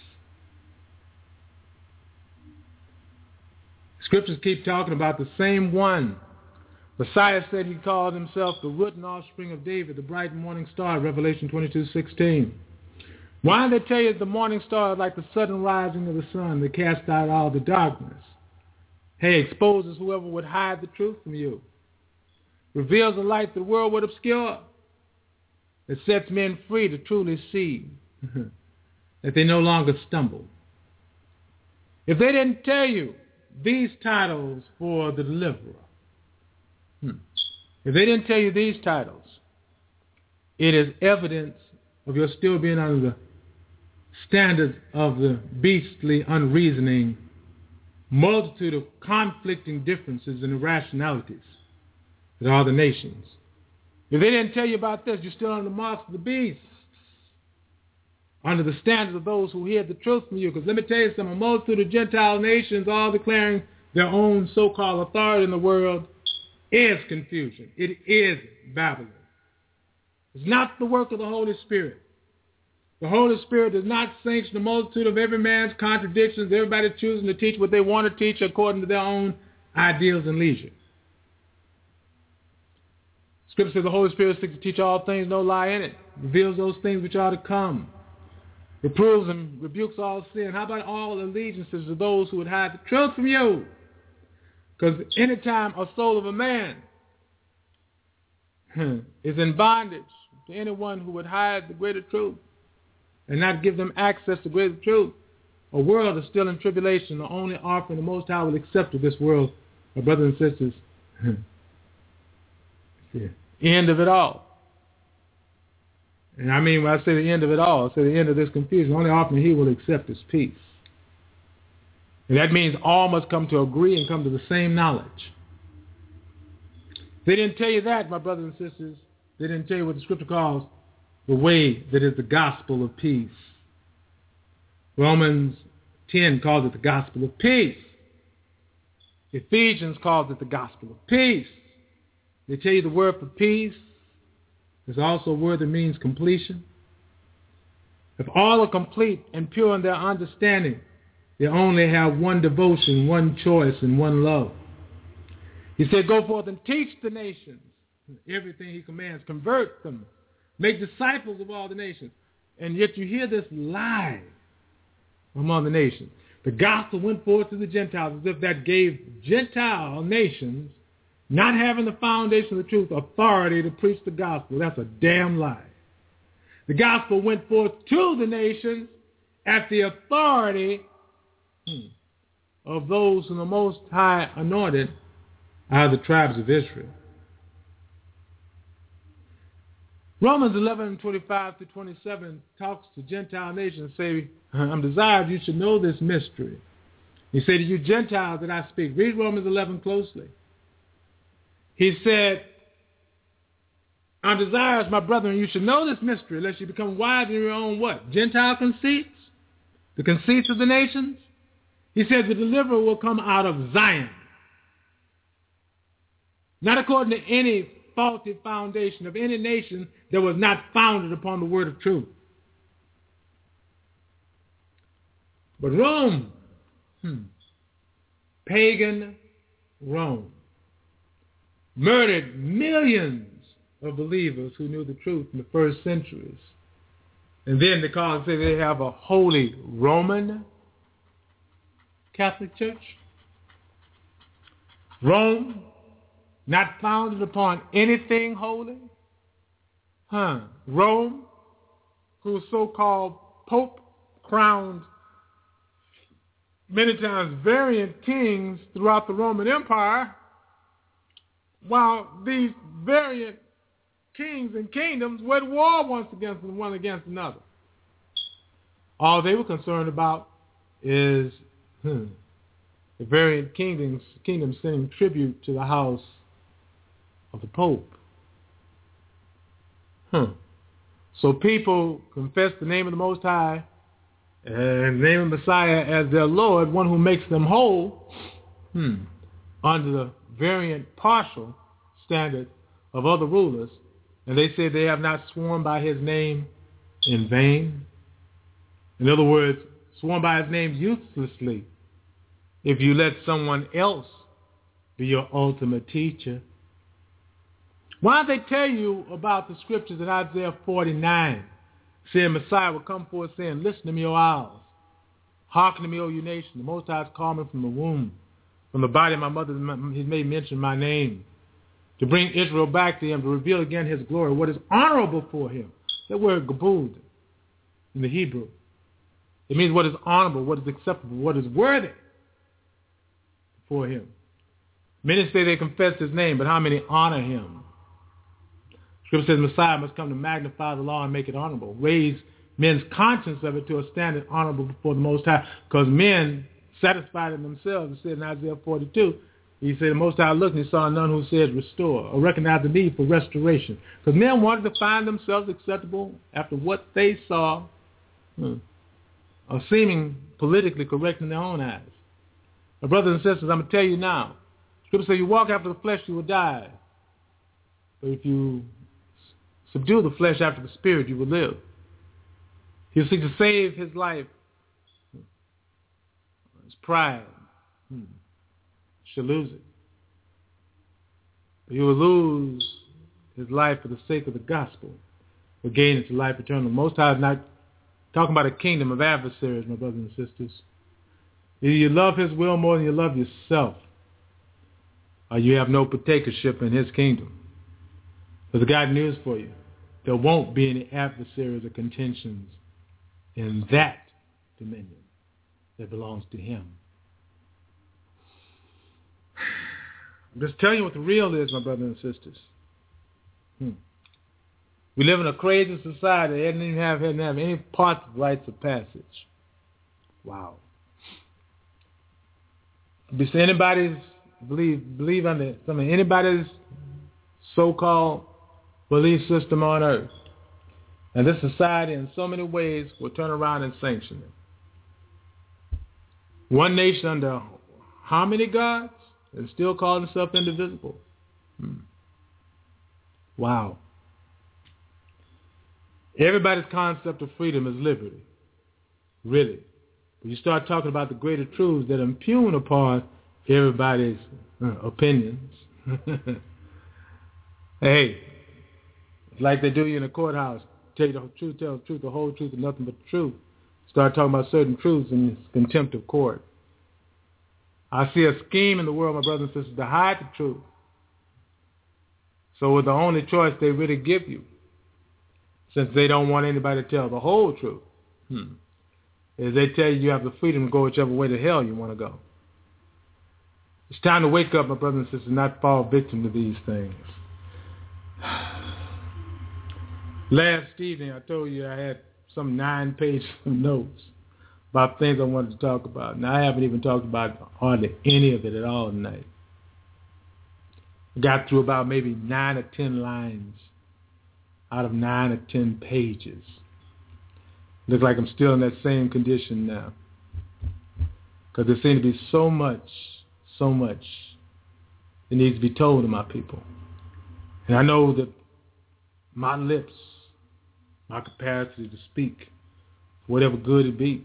Scriptures keep talking about the same one. Messiah said he called himself the root and offspring of David, the bright morning star, Revelation twenty-two sixteen. Why do they tell you the morning star is like the sudden rising of the sun that casts out all the darkness? Hey, exposes whoever would hide the truth from you. Reveals the light the world would obscure. It sets men free to truly see that they no longer stumble. If they didn't tell you these titles for the deliverer, hmm. if they didn't tell you these titles, it is evidence of your still being under the standards of the beastly, unreasoning multitude of conflicting differences and irrationalities that are the nations. If they didn't tell you about this, you're still under the marks of the beast, under the standards of those who hear the truth from you. Because let me tell you something, a multitude of Gentile nations all declaring their own so-called authority in the world is confusion. It is Babylon. It's not the work of the Holy Spirit. The Holy Spirit does not sanction the multitude of every man's contradictions, everybody choosing to teach what they want to teach according to their own ideals and leisure. Scripture says the Holy Spirit seeks to teach all things, no lie in it. Reveals those things which are to come. Reproves and rebukes all sin. How about all allegiances to those who would hide the truth from you? Because anytime a soul of a man is in bondage to anyone who would hide the greater truth and not give them access to greater truth, a world is still in tribulation. The only offering the Most High will accept of this world, my brothers and sisters, yeah. End of it all. And I mean, when I say the end of it all, I say the end of this confusion. The only offering he will accept is peace. And that means all must come to agree and come to the same knowledge. They didn't tell you that, my brothers and sisters. They didn't tell you what the scripture calls the way that is the gospel of peace. Romans ten calls it the gospel of peace. Ephesians calls it the gospel of peace. They tell you the word for peace is also a word that means completion. If all are complete and pure in their understanding, they only have one devotion, one choice, and one love. He said, go forth and teach the nations everything he commands. Convert them. Make disciples of all the nations. And yet you hear this lie among the nations. The gospel went forth to the Gentiles as if that gave Gentile nations, not having the foundation of the truth, authority to preach the gospel. That's a damn lie. The gospel went forth to the nations at the authority hmm, of those whom the Most High anointed are the tribes of Israel. Romans eleven, twenty-five to twenty-seven talks to Gentile nations, say, I'm desired you should know this mystery. He said to you Gentiles that I speak. Read Romans eleven closely. He said, I'm desirous, my brethren, you should know this mystery, lest you become wise in your own what? Gentile conceits? The conceits of the nations? He said the deliverer will come out of Zion. Not according to any faulty foundation of any nation that was not founded upon the word of truth. But Rome, hmm, pagan Rome, murdered millions of believers who knew the truth in the first centuries. And then they call and say they have a holy Roman Catholic Church. Rome, not founded upon anything holy. Huh. Rome, whose so-called Pope crowned many times variant kings throughout the Roman Empire, while these variant kings and kingdoms went war once against one against another. All they were concerned about is hmm, the variant kingdoms, kingdoms sending tribute to the house of the Pope. Hmm. So people confess the name of the Most High and name the Messiah as their Lord, one who makes them whole, hmm, under the variant partial standard of other rulers. And they say they have not sworn by his name in vain. In other words, sworn by his name uselessly if you let someone else be your ultimate teacher. Why don't they tell you about the scriptures in Isaiah forty-nine, saying Messiah will come forth saying, listen to me, O isles. Hearken to me, O you nation. The Most High has called me from the womb. From the body of my mother, he made mention my name. To bring Israel back to him, to reveal again his glory, what is honorable for him. That word gabud in the Hebrew. It means what is honorable, what is acceptable, what is worthy for him. Many say they confess his name, but how many honor him? Scripture says Messiah must come to magnify the law and make it honorable. Raise men's conscience of it to a standard honorable before the Most High. Because men satisfied in themselves, it said in Isaiah forty-two, he said, the Most High looked and he saw none who said restore or recognize the need for restoration. Because men wanted to find themselves acceptable after what they saw hmm, or seeming politically correct in their own eyes. My brothers and sisters, I'm going to tell you now. Scripture says you walk after the flesh, you will die. But if you subdue the flesh after the spirit, you will live. He'll seek to save his life. His pride. Hmm. Shall lose it. But he will lose his life for the sake of the gospel, but gain it to life eternal. Most High is not talking about a kingdom of adversaries, my brothers and sisters. Either you love his will more than you love yourself, or you have no partakership in his kingdom. There's a God news for you. There won't be any adversaries or contentions in that dominion that belongs to him. I'm just telling you what the real is, my brothers and sisters. Hmm. We live in a crazy society that doesn't even have, doesn't have any parts of rites of passage. Wow. If anybody's believe believe under some of anybody's so-called belief system on earth, and this society in so many ways will turn around and sanction it. One nation under how many gods? And still call himself indivisible. Hmm. Wow. Everybody's concept of freedom is liberty. Really. When you start talking about the greater truths that impugn upon everybody's uh, opinions. Hey, it's like they do you in a courthouse. Tell you the truth, tell the truth, the whole truth, and nothing but the truth. Start talking about certain truths in contempt of court. I see a scheme in the world, my brothers and sisters, to hide the truth. So with the only choice they really give you, since they don't want anybody to tell the whole truth, hmm, is they tell you you have the freedom to go whichever way to hell you want to go. It's time to wake up, my brothers and sisters, not fall victim to these things. Last evening, I told you I had some nine pages of notes about things I wanted to talk about. Now, I haven't even talked about hardly any of it at all tonight. I got through about maybe nine or ten lines out of nine or ten pages. Looks like I'm still in that same condition now. Because there seems to be so much, so much that needs to be told to my people. And I know that my lips, my capacity to speak, whatever good it be,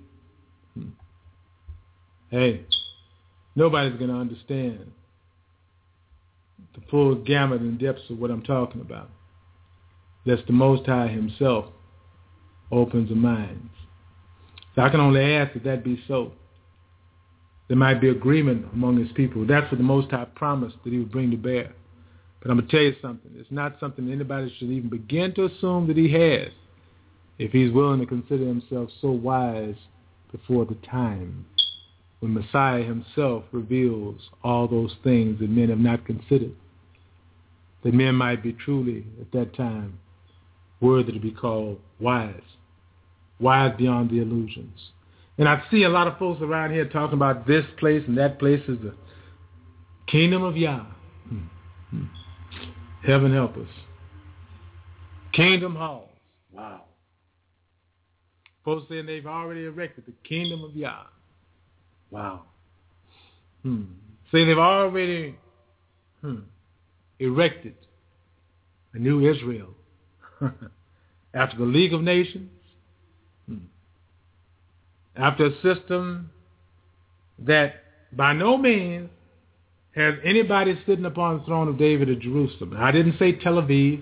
hey, nobody's going to understand the full gamut and depths of what I'm talking about. That's the Most High himself opens the minds. So I can only ask that that be so. There might be agreement among his people. That's what the Most High promised that he would bring to bear. But I'm going to tell you something. It's not something anybody should even begin to assume that he has if he's willing to consider himself so wise before the time when Messiah himself reveals all those things that men have not considered, that men might be truly, at that time, worthy to be called wise, wise beyond the illusions. And I see a lot of folks around here talking about this place and that place is the kingdom of Yah. Hmm. Hmm. Heaven help us. Kingdom halls. Wow. Folks saying they've already erected the kingdom of Yah. Wow. Hmm. Say they've already hmm, erected a new Israel after the League of Nations, hmm, after a system that by no means has anybody sitting upon the throne of David at Jerusalem. I didn't say Tel Aviv.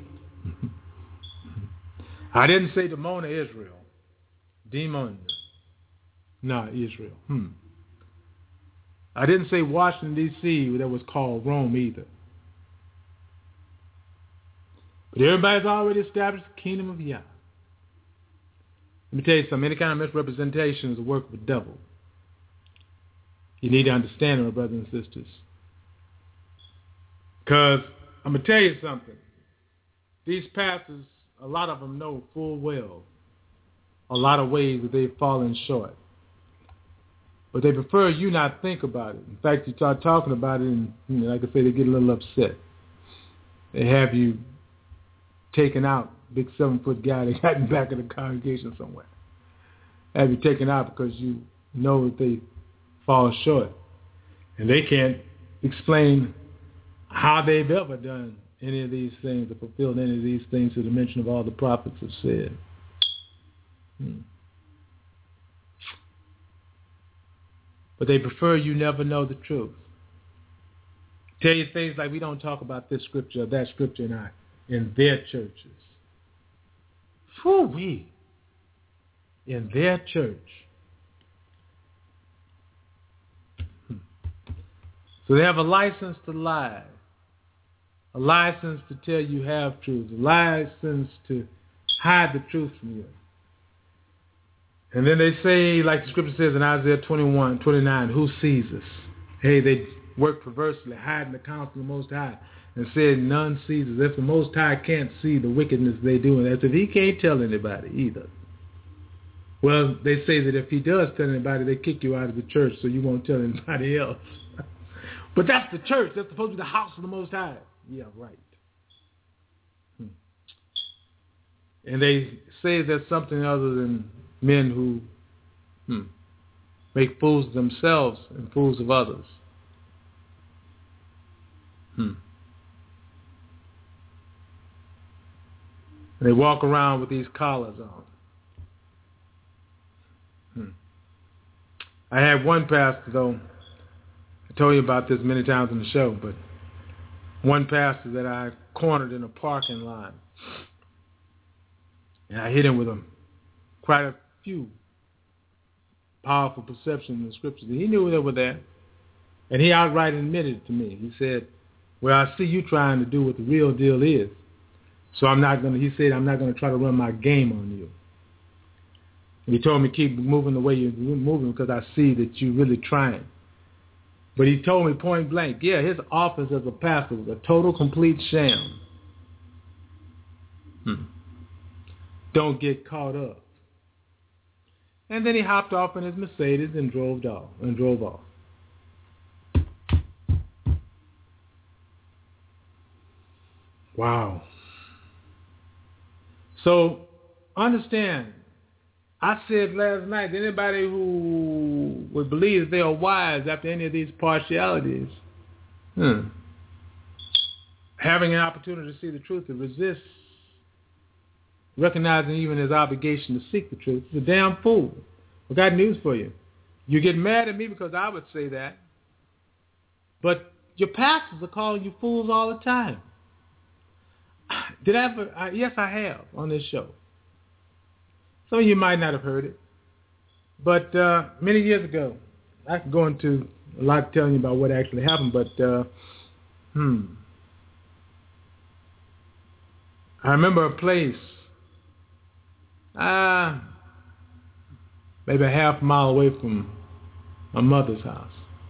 I didn't say Dimona, Israel. Demon. No, Israel. Hmm. I didn't say Washington, D C that was called Rome either. But everybody's already established the kingdom of Yah. Let me tell you something. Any kind of misrepresentation is a work of the devil. You need to understand it, my brothers and sisters. Because I'm going to tell you something. These pastors, a lot of them know full well a lot of ways that they've fallen short. But they prefer you not think about it. In fact, you start talking about it and, you know, like I say, they get a little upset. They have you taken out, big seven-foot guy they got in the back of the congregation somewhere. Have you taken out because you know that they fall short. And they can't explain how they've ever done any of these things or fulfilled any of these things to the mention of all the prophets have said. Hmm. But they prefer you never know the truth. Tell you things like we don't talk about this scripture or that scripture in, our, in their churches. Phoo-wee. In their church. Hmm. So they have a license to lie. A license to tell you half truths. A license to hide the truth from you. And then they say, like the scripture says in Isaiah twenty-one, twenty-nine, who sees us? Hey, they work perversely, hiding the counsel of the Most High, and said none sees us. If the Most High can't see the wickedness they do, and as if he can't tell anybody either. Well, they say that if he does tell anybody, they kick you out of the church so you won't tell anybody else. But that's the church. That's supposed to be the house of the Most High. Yeah, right. Hmm. And they say there's something other than men who hmm, make fools of themselves and fools of others. Hmm. And they walk around with these collars on. Hmm. I had one pastor, though, I told you about this many times on the show, but one pastor that I cornered in a parking lot, and I hit him with a, quite a few powerful perceptions in the scriptures. He knew they were there, and he outright admitted it to me. He said, well, I see you trying to do what the real deal is, so I'm not going to, he said, I'm not going to try to run my game on you. And he told me keep moving the way you're moving because I see that you're really trying. But he told me point blank, yeah, his office as a pastor was a total, complete sham. Hmm. Don't get caught up. And then he hopped off in his Mercedes and drove off. And drove off. Wow. So understand, I said last night that anybody who would believe that they are wise after any of these partialities, hmm, having an opportunity to see the truth and resist recognizing even his obligation to seek the truth, is a damn fool. I got news for you. You get mad at me because I would say that, but your pastors are calling you fools all the time. Did I ever? I, yes, I have on this show. Some of you might not have heard it, but uh, many years ago, I could go into a lot telling you about what actually happened, but uh, hmm, I remember a place, uh, maybe a half mile away from my mother's house,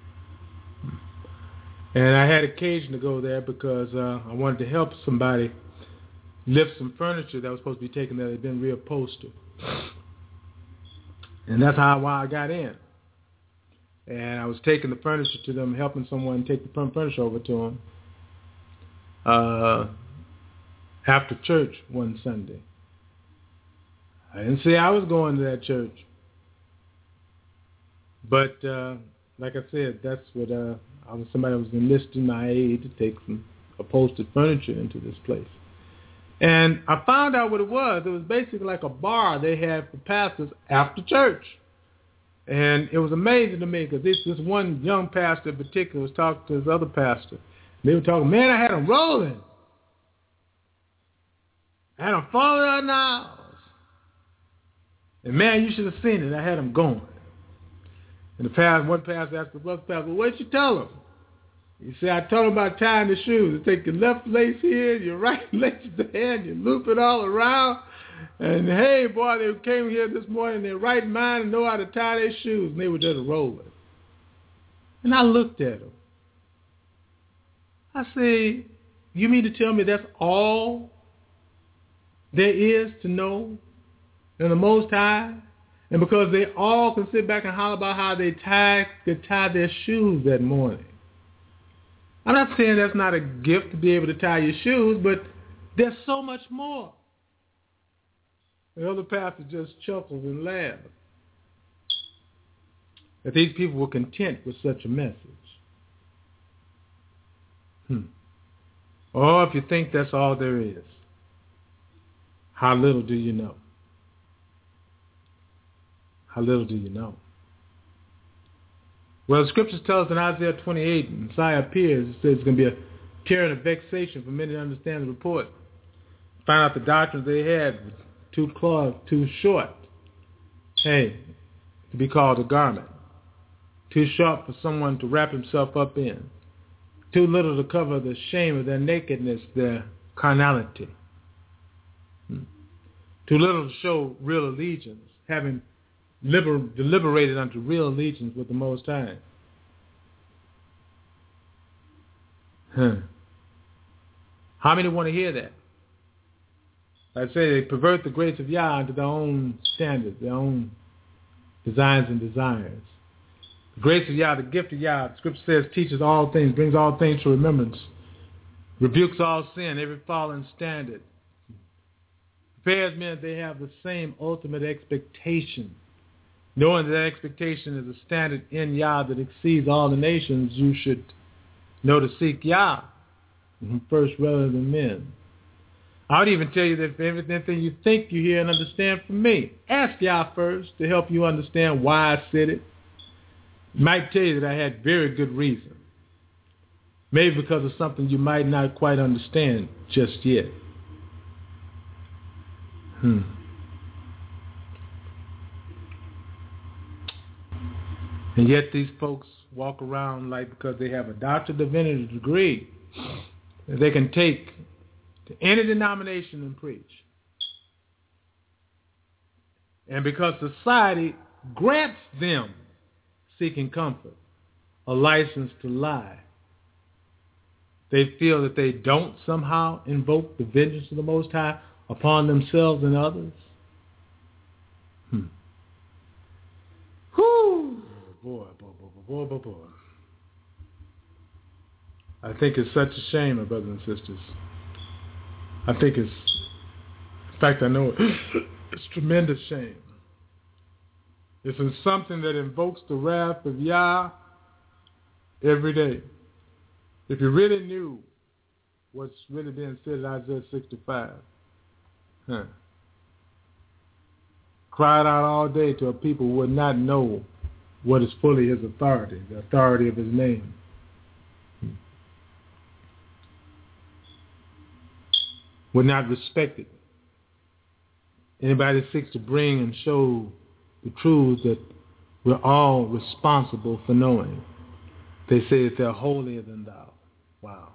and I had occasion to go there because uh, I wanted to help somebody lift some furniture that was supposed to be taken there that had been reupholstered. And that's how why I got in. And I was taking the furniture to them, helping someone take the furniture over to them uh, after church one Sunday. I didn't say I was going to that church. But uh, like I said, that's what uh, I was. Somebody was enlisting my aid to take some upholstered furniture into this place. And I found out what it was. It was basically like a bar they had for pastors after church. And it was amazing to me because this, this one young pastor in particular was talking to his other pastor. They were talking, man, I had them rolling. I had them falling out the aisles. And man, you should have seen it. I had them going. And the pastor, one pastor asked the other pastor, well, what did you tell him? You see, I told him about tying the shoes. You take your left lace here, your right lace there, and you loop it all around. And hey, boy, they came here this morning, they're right in mind and know how to tie their shoes. And they were just rolling. And I looked at them. I said, you mean to tell me that's all there is to know in the Most High? And because they all can sit back and holler about how they tie, could tie their shoes that morning. I'm not saying that's not a gift to be able to tie your shoes, but there's so much more. The other pastor just chuckled and laughed. That these people were content with such a message. Hmm. Or if you think that's all there is, how little do you know? How little do you know? Well, the scriptures tell us in Isaiah twenty-eight, Messiah appears, it says it's going to be a tear and a vexation for many to understand the report. Find out the doctrines they had were too close, too short. Hey, to be called a garment. Too short for someone to wrap himself up in. Too little to cover the shame of their nakedness, their carnality. Hmm. Too little to show real allegiance, having Liber, deliberated unto real allegiance with the Most High. Huh. How many want to hear that? I say they pervert the grace of Yah into their own standards, their own designs and desires. The grace of Yah, the gift of Yah, the scripture says, teaches all things, brings all things to remembrance, rebukes all sin, every fallen standard, prepares men that they have the same ultimate expectation. Knowing that, that expectation is a standard in Yah that exceeds all the nations, you should know to seek Yah first rather than men. I would even tell you that if everything you think you hear and understand from me, ask Yah first to help you understand why I said it. It might tell you that I had very good reason. Maybe because of something you might not quite understand just yet. Hmm. And yet these folks walk around like because they have a Doctor of Divinity degree that they can take to any denomination and preach. And because society grants them seeking comfort, a license to lie. They feel that they don't somehow invoke the vengeance of the Most High upon themselves and others. Hmm. Whew. Boy, boy, boy, boy, boy, boy. I think it's such a shame, my brothers and sisters. I think it's, in fact, I know it's tremendous shame. It's in something that invokes the wrath of Yah every day. If you really knew what's really being said in Isaiah sixty-five, huh? Cried out all day to a people who would not know what is fully his authority, the authority of his name. Would not respect it. Anybody that seeks to bring and show the truth that we're all responsible for knowing. They say that they're holier than thou. Wow.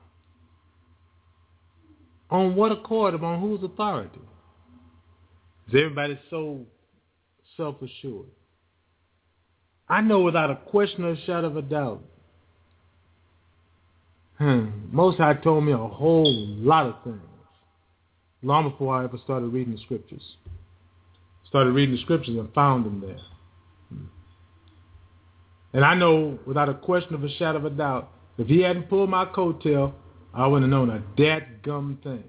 On what accord? Upon whose authority? Is everybody so self-assured? I know without a question or a shadow of a doubt. Hmm. Most High told me a whole lot of things long before I ever started reading the scriptures. Started reading the scriptures and found them there. Hmm. And I know without a question of a shadow of a doubt, if he hadn't pulled my coattail, I wouldn't have known a dadgum thing.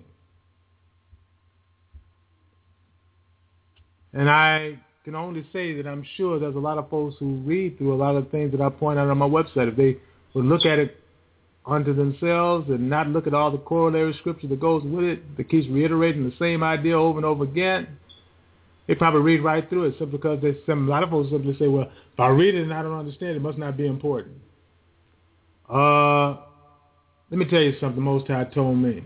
And I can only say that I'm sure there's a lot of folks who read through a lot of things that I point out on my website. If they would look at it unto themselves and not look at all the corollary scripture that goes with it, that keeps reiterating the same idea over and over again, they probably read right through it simply because they, some, a lot of folks simply say, well, if I read it and I don't understand it, it must not be important. Uh, let me tell you something Most High told me.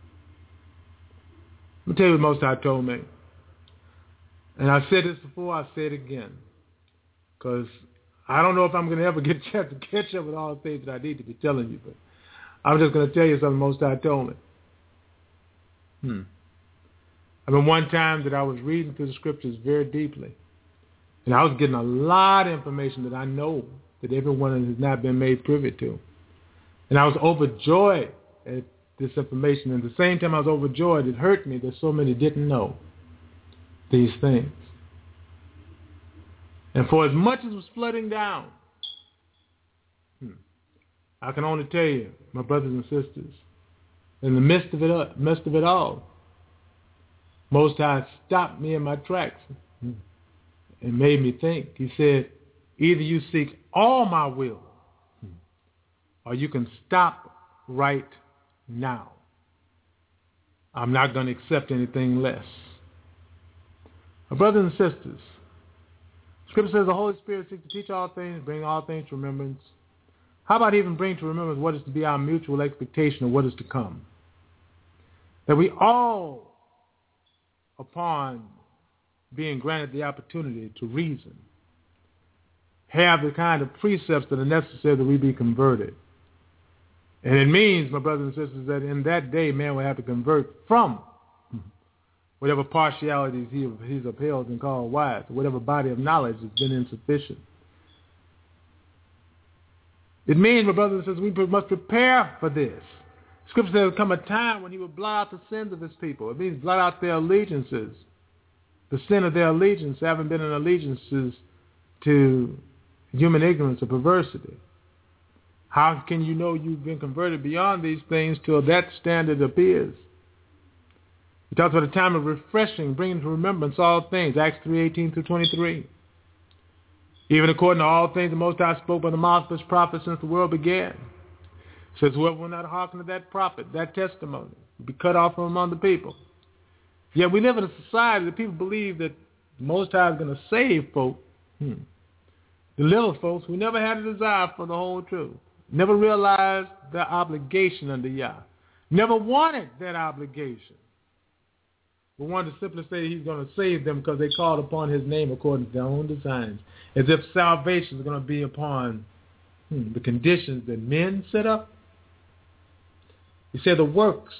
Let me tell you what Most High told me. And I said this before, I say it again. Because I don't know if I'm going to ever get a chance to catch up with all the things that I need to be telling you, but I'm just going to tell you something Most High told me. Hmm. I mean, one time that I was reading through the scriptures very deeply, and I was getting a lot of information that I know that everyone has not been made privy to. And I was overjoyed at this information. And at the same time I was overjoyed, it hurt me that so many didn't know these things. And for as much as was flooding down, hmm, I can only tell you, my brothers and sisters, in the midst of it, midst of it all, Most High stopped me in my tracks and made me think. He said, either you seek all my will, or you can stop right now. I'm not going to accept anything less. My brothers and sisters, Scripture says the Holy Spirit seeks to teach all things, bring all things to remembrance. How about even bring to remembrance what is to be our mutual expectation of what is to come? That we all, upon being granted the opportunity to reason, have the kind of precepts that are necessary that we be converted. And it means, my brothers and sisters, that in that day, man will have to convert from whatever partialities he, he's upheld and called wise, whatever body of knowledge has been insufficient. It means, my brothers and sisters, we must prepare for this. Scripture says there will come a time when he will blot out the sins of his people. It means blot out their allegiances, the sin of their allegiance, having been in allegiances to human ignorance or perversity. How can you know you've been converted beyond these things till that standard appears? He talks about a time of refreshing, bringing to remembrance all things, Acts three eighteen through twenty-three. Even according to all things the Most High spoke by the mouth of his prophet since the world began. It says, whoever will not hearken to that prophet, that testimony, will be cut off from among the people. Yet we live in a society that people believe that the Most High is going to save folk, hmm, deliver folks who never had a desire for the whole truth, never realized their obligation under Yah, never wanted that obligation, but wanted to simply say he's going to save them because they called upon his name according to their own designs, as if salvation is going to be upon hmm, the conditions that men set up. He said the works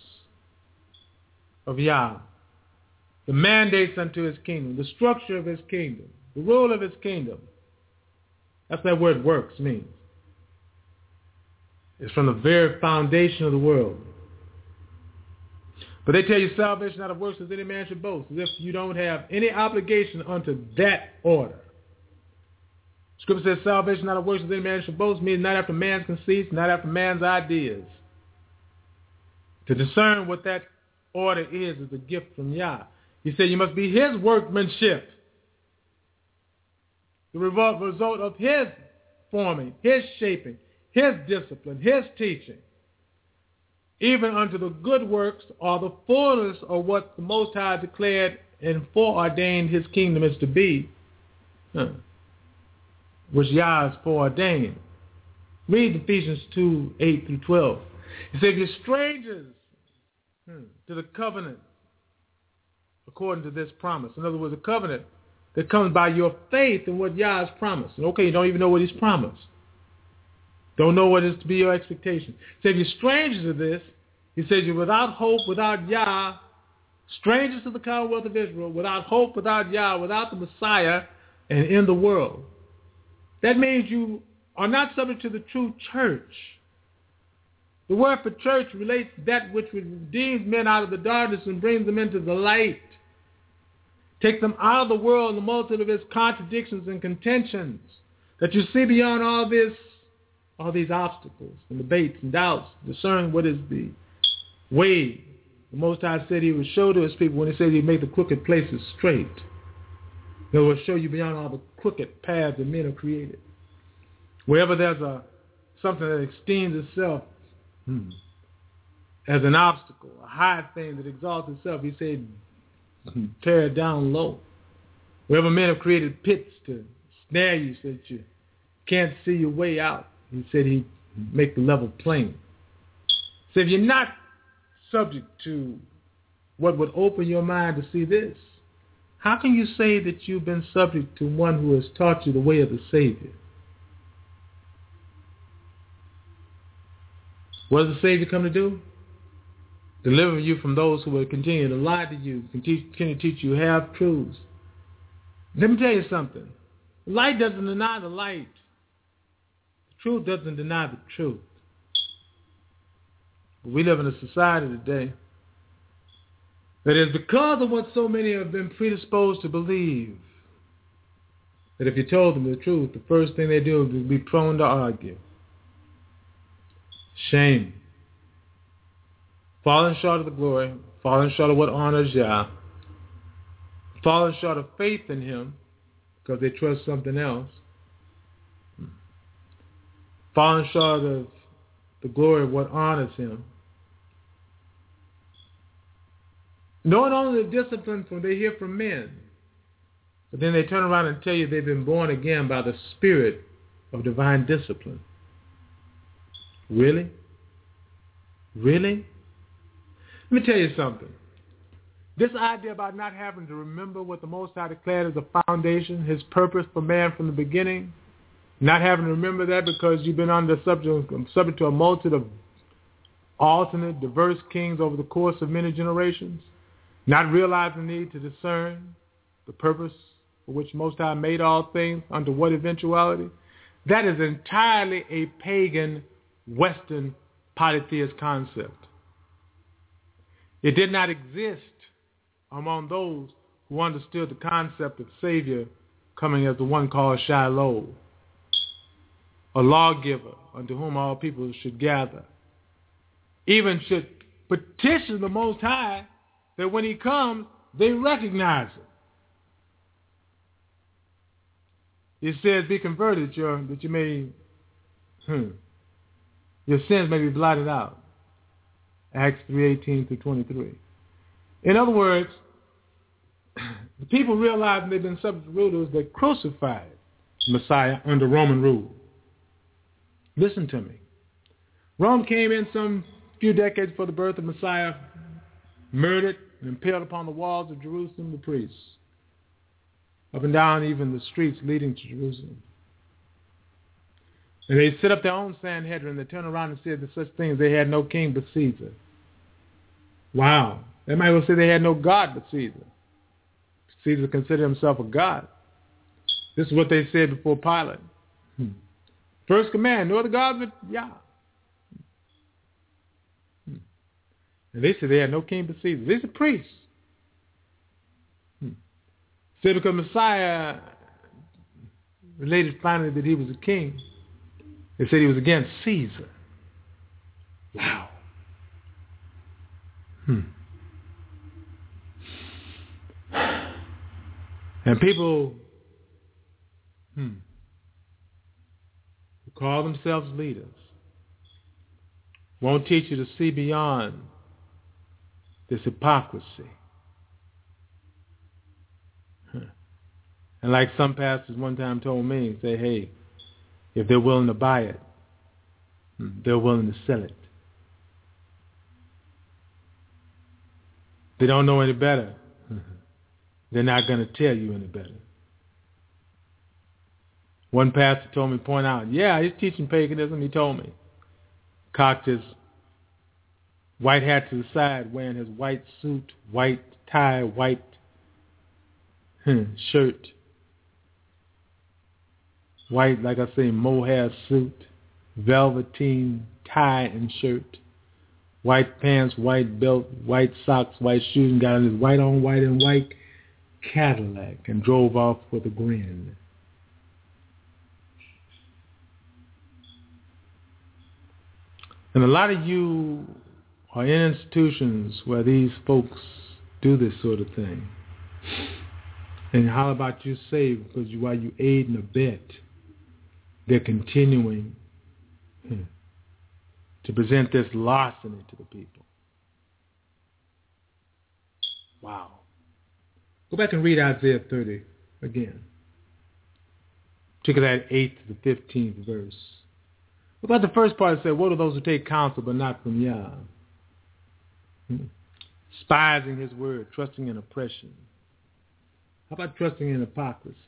of Yah, the mandates unto his kingdom, the structure of his kingdom, the rule of his kingdom. That's what that word works means. It's from the very foundation of the world. But they tell you salvation out of works as any man should boast, as if you don't have any obligation unto that order. Scripture says salvation out of works as any man should boast means not after man's conceits, not after man's ideas. To discern what that order is is a gift from Yah. He said you must be his workmanship. The result of his forming, his shaping, his discipline, his teaching, even unto the good works or the fullness of what the Most High declared and foreordained his kingdom is to be, huh, which Yah has foreordained. Read Ephesians two, eight through twelve. He said, you're strangers hmm, to the covenant according to this promise. In other words, a covenant that comes by your faith in what Yah has promised. And okay, you don't even know what he's promised. Don't know what is to be your expectation. He said, you're strangers to this. He says, you're without hope, without Yah, strangers to the commonwealth of Israel, without hope, without Yah, without the Messiah, and in the world. That means you are not subject to the true church. The word for church relates to that which redeems men out of the darkness and brings them into the light. Take them out of the world and the multitude of its contradictions and contentions. That you see beyond all this, all these obstacles and debates and doubts, discern what is the way the Most High said he would show to his people when he said he'd make the crooked places straight. He will show you beyond all the crooked paths that men have created. Wherever there's a something that extends itself hmm, as an obstacle, a high thing that exalts itself, he said, tear it down low. Wherever men have created pits to snare you so that you can't see your way out, he said he'd make the level plain. So if you're not subject to what would open your mind to see this, how can you say that you've been subject to one who has taught you the way of the Savior? What does the Savior come to do? Deliver you from those who will continue to lie to you, continue to teach you half-truths. Let me tell you something. Light doesn't deny the light. The truth doesn't deny the truth. But we live in a society today that is because of what so many have been predisposed to believe, that if you told them the truth, the first thing they do is be prone to argue. Shame. Falling short of the glory, falling short of what honors Yah, falling short of faith in him because they trust something else, falling short of the glory of what honors him, knowing only the discipline from they hear from men, but then they turn around and tell you they've been born again by the spirit of divine discipline. Really? Really? Let me tell you something. This idea about not having to remember what the Most High declared as the foundation, his purpose for man from the beginning, not having to remember that because you've been under subject, subject to a multitude of alternate, diverse kings over the course of many generations, not realizing the need to discern the purpose for which Most High made all things, under what eventuality, that is entirely a pagan, Western, polytheist concept. It did not exist among those who understood the concept of Savior coming as the one called Shiloh, a lawgiver unto whom all people should gather, even should petition the Most High that when he comes, they recognize him. It says, be converted that, your, that you may, hmm, your sins may be blotted out. Acts three eighteen through twenty-three. In other words, the people realized they've been subject to rulers that crucified Messiah under Roman rule. Listen to me. Rome came in some few decades before the birth of Messiah, murdered and impaled upon the walls of Jerusalem the priests, up and down even the streets leading to Jerusalem. And they set up their own Sanhedrin. They turned around and said that such things, they had no king but Caesar. Wow. They might well say they had no God but Caesar. Caesar considered himself a god. This is what they said before Pilate. Hmm. First command, no other God but Yah. And they said they had no king but Caesar. These are priests. Hmm. Said because Messiah related finally that he was a king, they said he was against Caesar. Wow. Hmm. And people hmm, who call themselves leaders won't teach you to see beyond this hypocrisy. Huh. And like some pastors one time told me, say, hey, if they're willing to buy it, they're willing to sell it. They don't know any better. They're not going to tell you any better. One pastor told me, point out, yeah, he's teaching paganism. He told me. Cocked his white hat to the side, wearing his white suit, white tie, white hmm, shirt. White, like I say, mohair suit, velveteen tie and shirt. White pants, white belt, white socks, white shoes, and got on his white on white and white Cadillac and drove off with a grin. And a lot of you are in institutions where these folks do this sort of thing. And how about you save because you, while you aid and abet, they're continuing hmm, to present this larceny to the people. Wow. Go back and read Isaiah thirty again. Particularly that eighth to the fifteenth verse. What about the first part that said, woe to those who take counsel but not from Yah? Hmm. Despising his word, trusting in oppression. How about trusting in hypocrisy?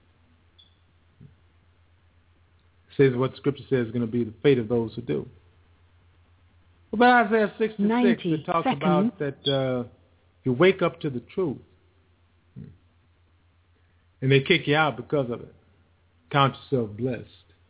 It says what the scripture says is going to be the fate of those who do. What about Isaiah sixty-six that talks seconds. about that uh, you wake up to the truth and they kick you out because of it. Count yourself blessed.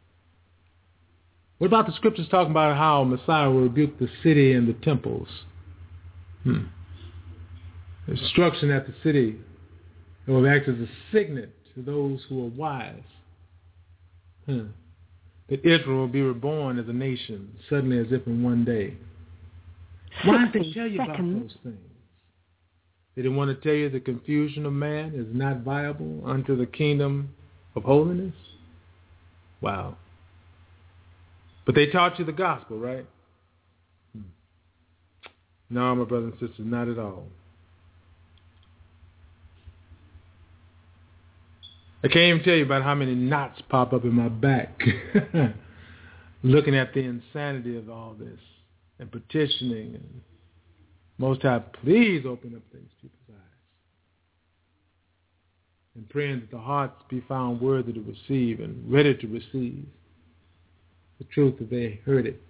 What about the scriptures talking about how Messiah will rebuke the city and the temples? Hmm. The destruction at the city that will act as a signet to those who are wise. Hmm. That Israel will be reborn as a nation, suddenly as if in one day. Why did they tell you about those things? They didn't want to tell you the confusion of man is not viable unto the kingdom of holiness? Wow. But they taught you the gospel, right? Hmm. No, my brothers and sisters, not at all. I can't even tell you about how many knots pop up in my back looking at the insanity of all this and petitioning and Most High, please open up these people's eyes and praying that the hearts be found worthy to receive and ready to receive the truth if they heard it.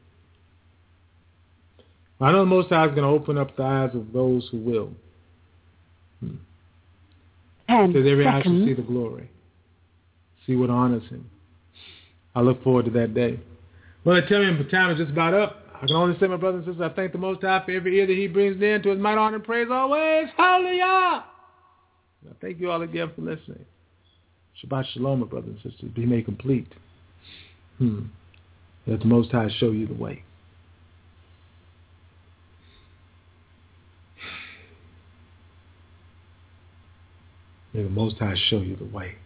I know the Most High is going to open up the eyes of those who will. Hmm. Ten so every eye seconds. shall see the glory. See what honors him. I look forward to that day. Well, I tell you, the time is just about up. I can only say, my brothers and sisters, I thank the Most High for every ear that he brings in to his might, honor, and praise always. Hallelujah! I thank you all again for listening. Shabbat shalom, my brothers and sisters. Be made complete. Hmm. Let the Most High show you the way. May the Most High show you the way.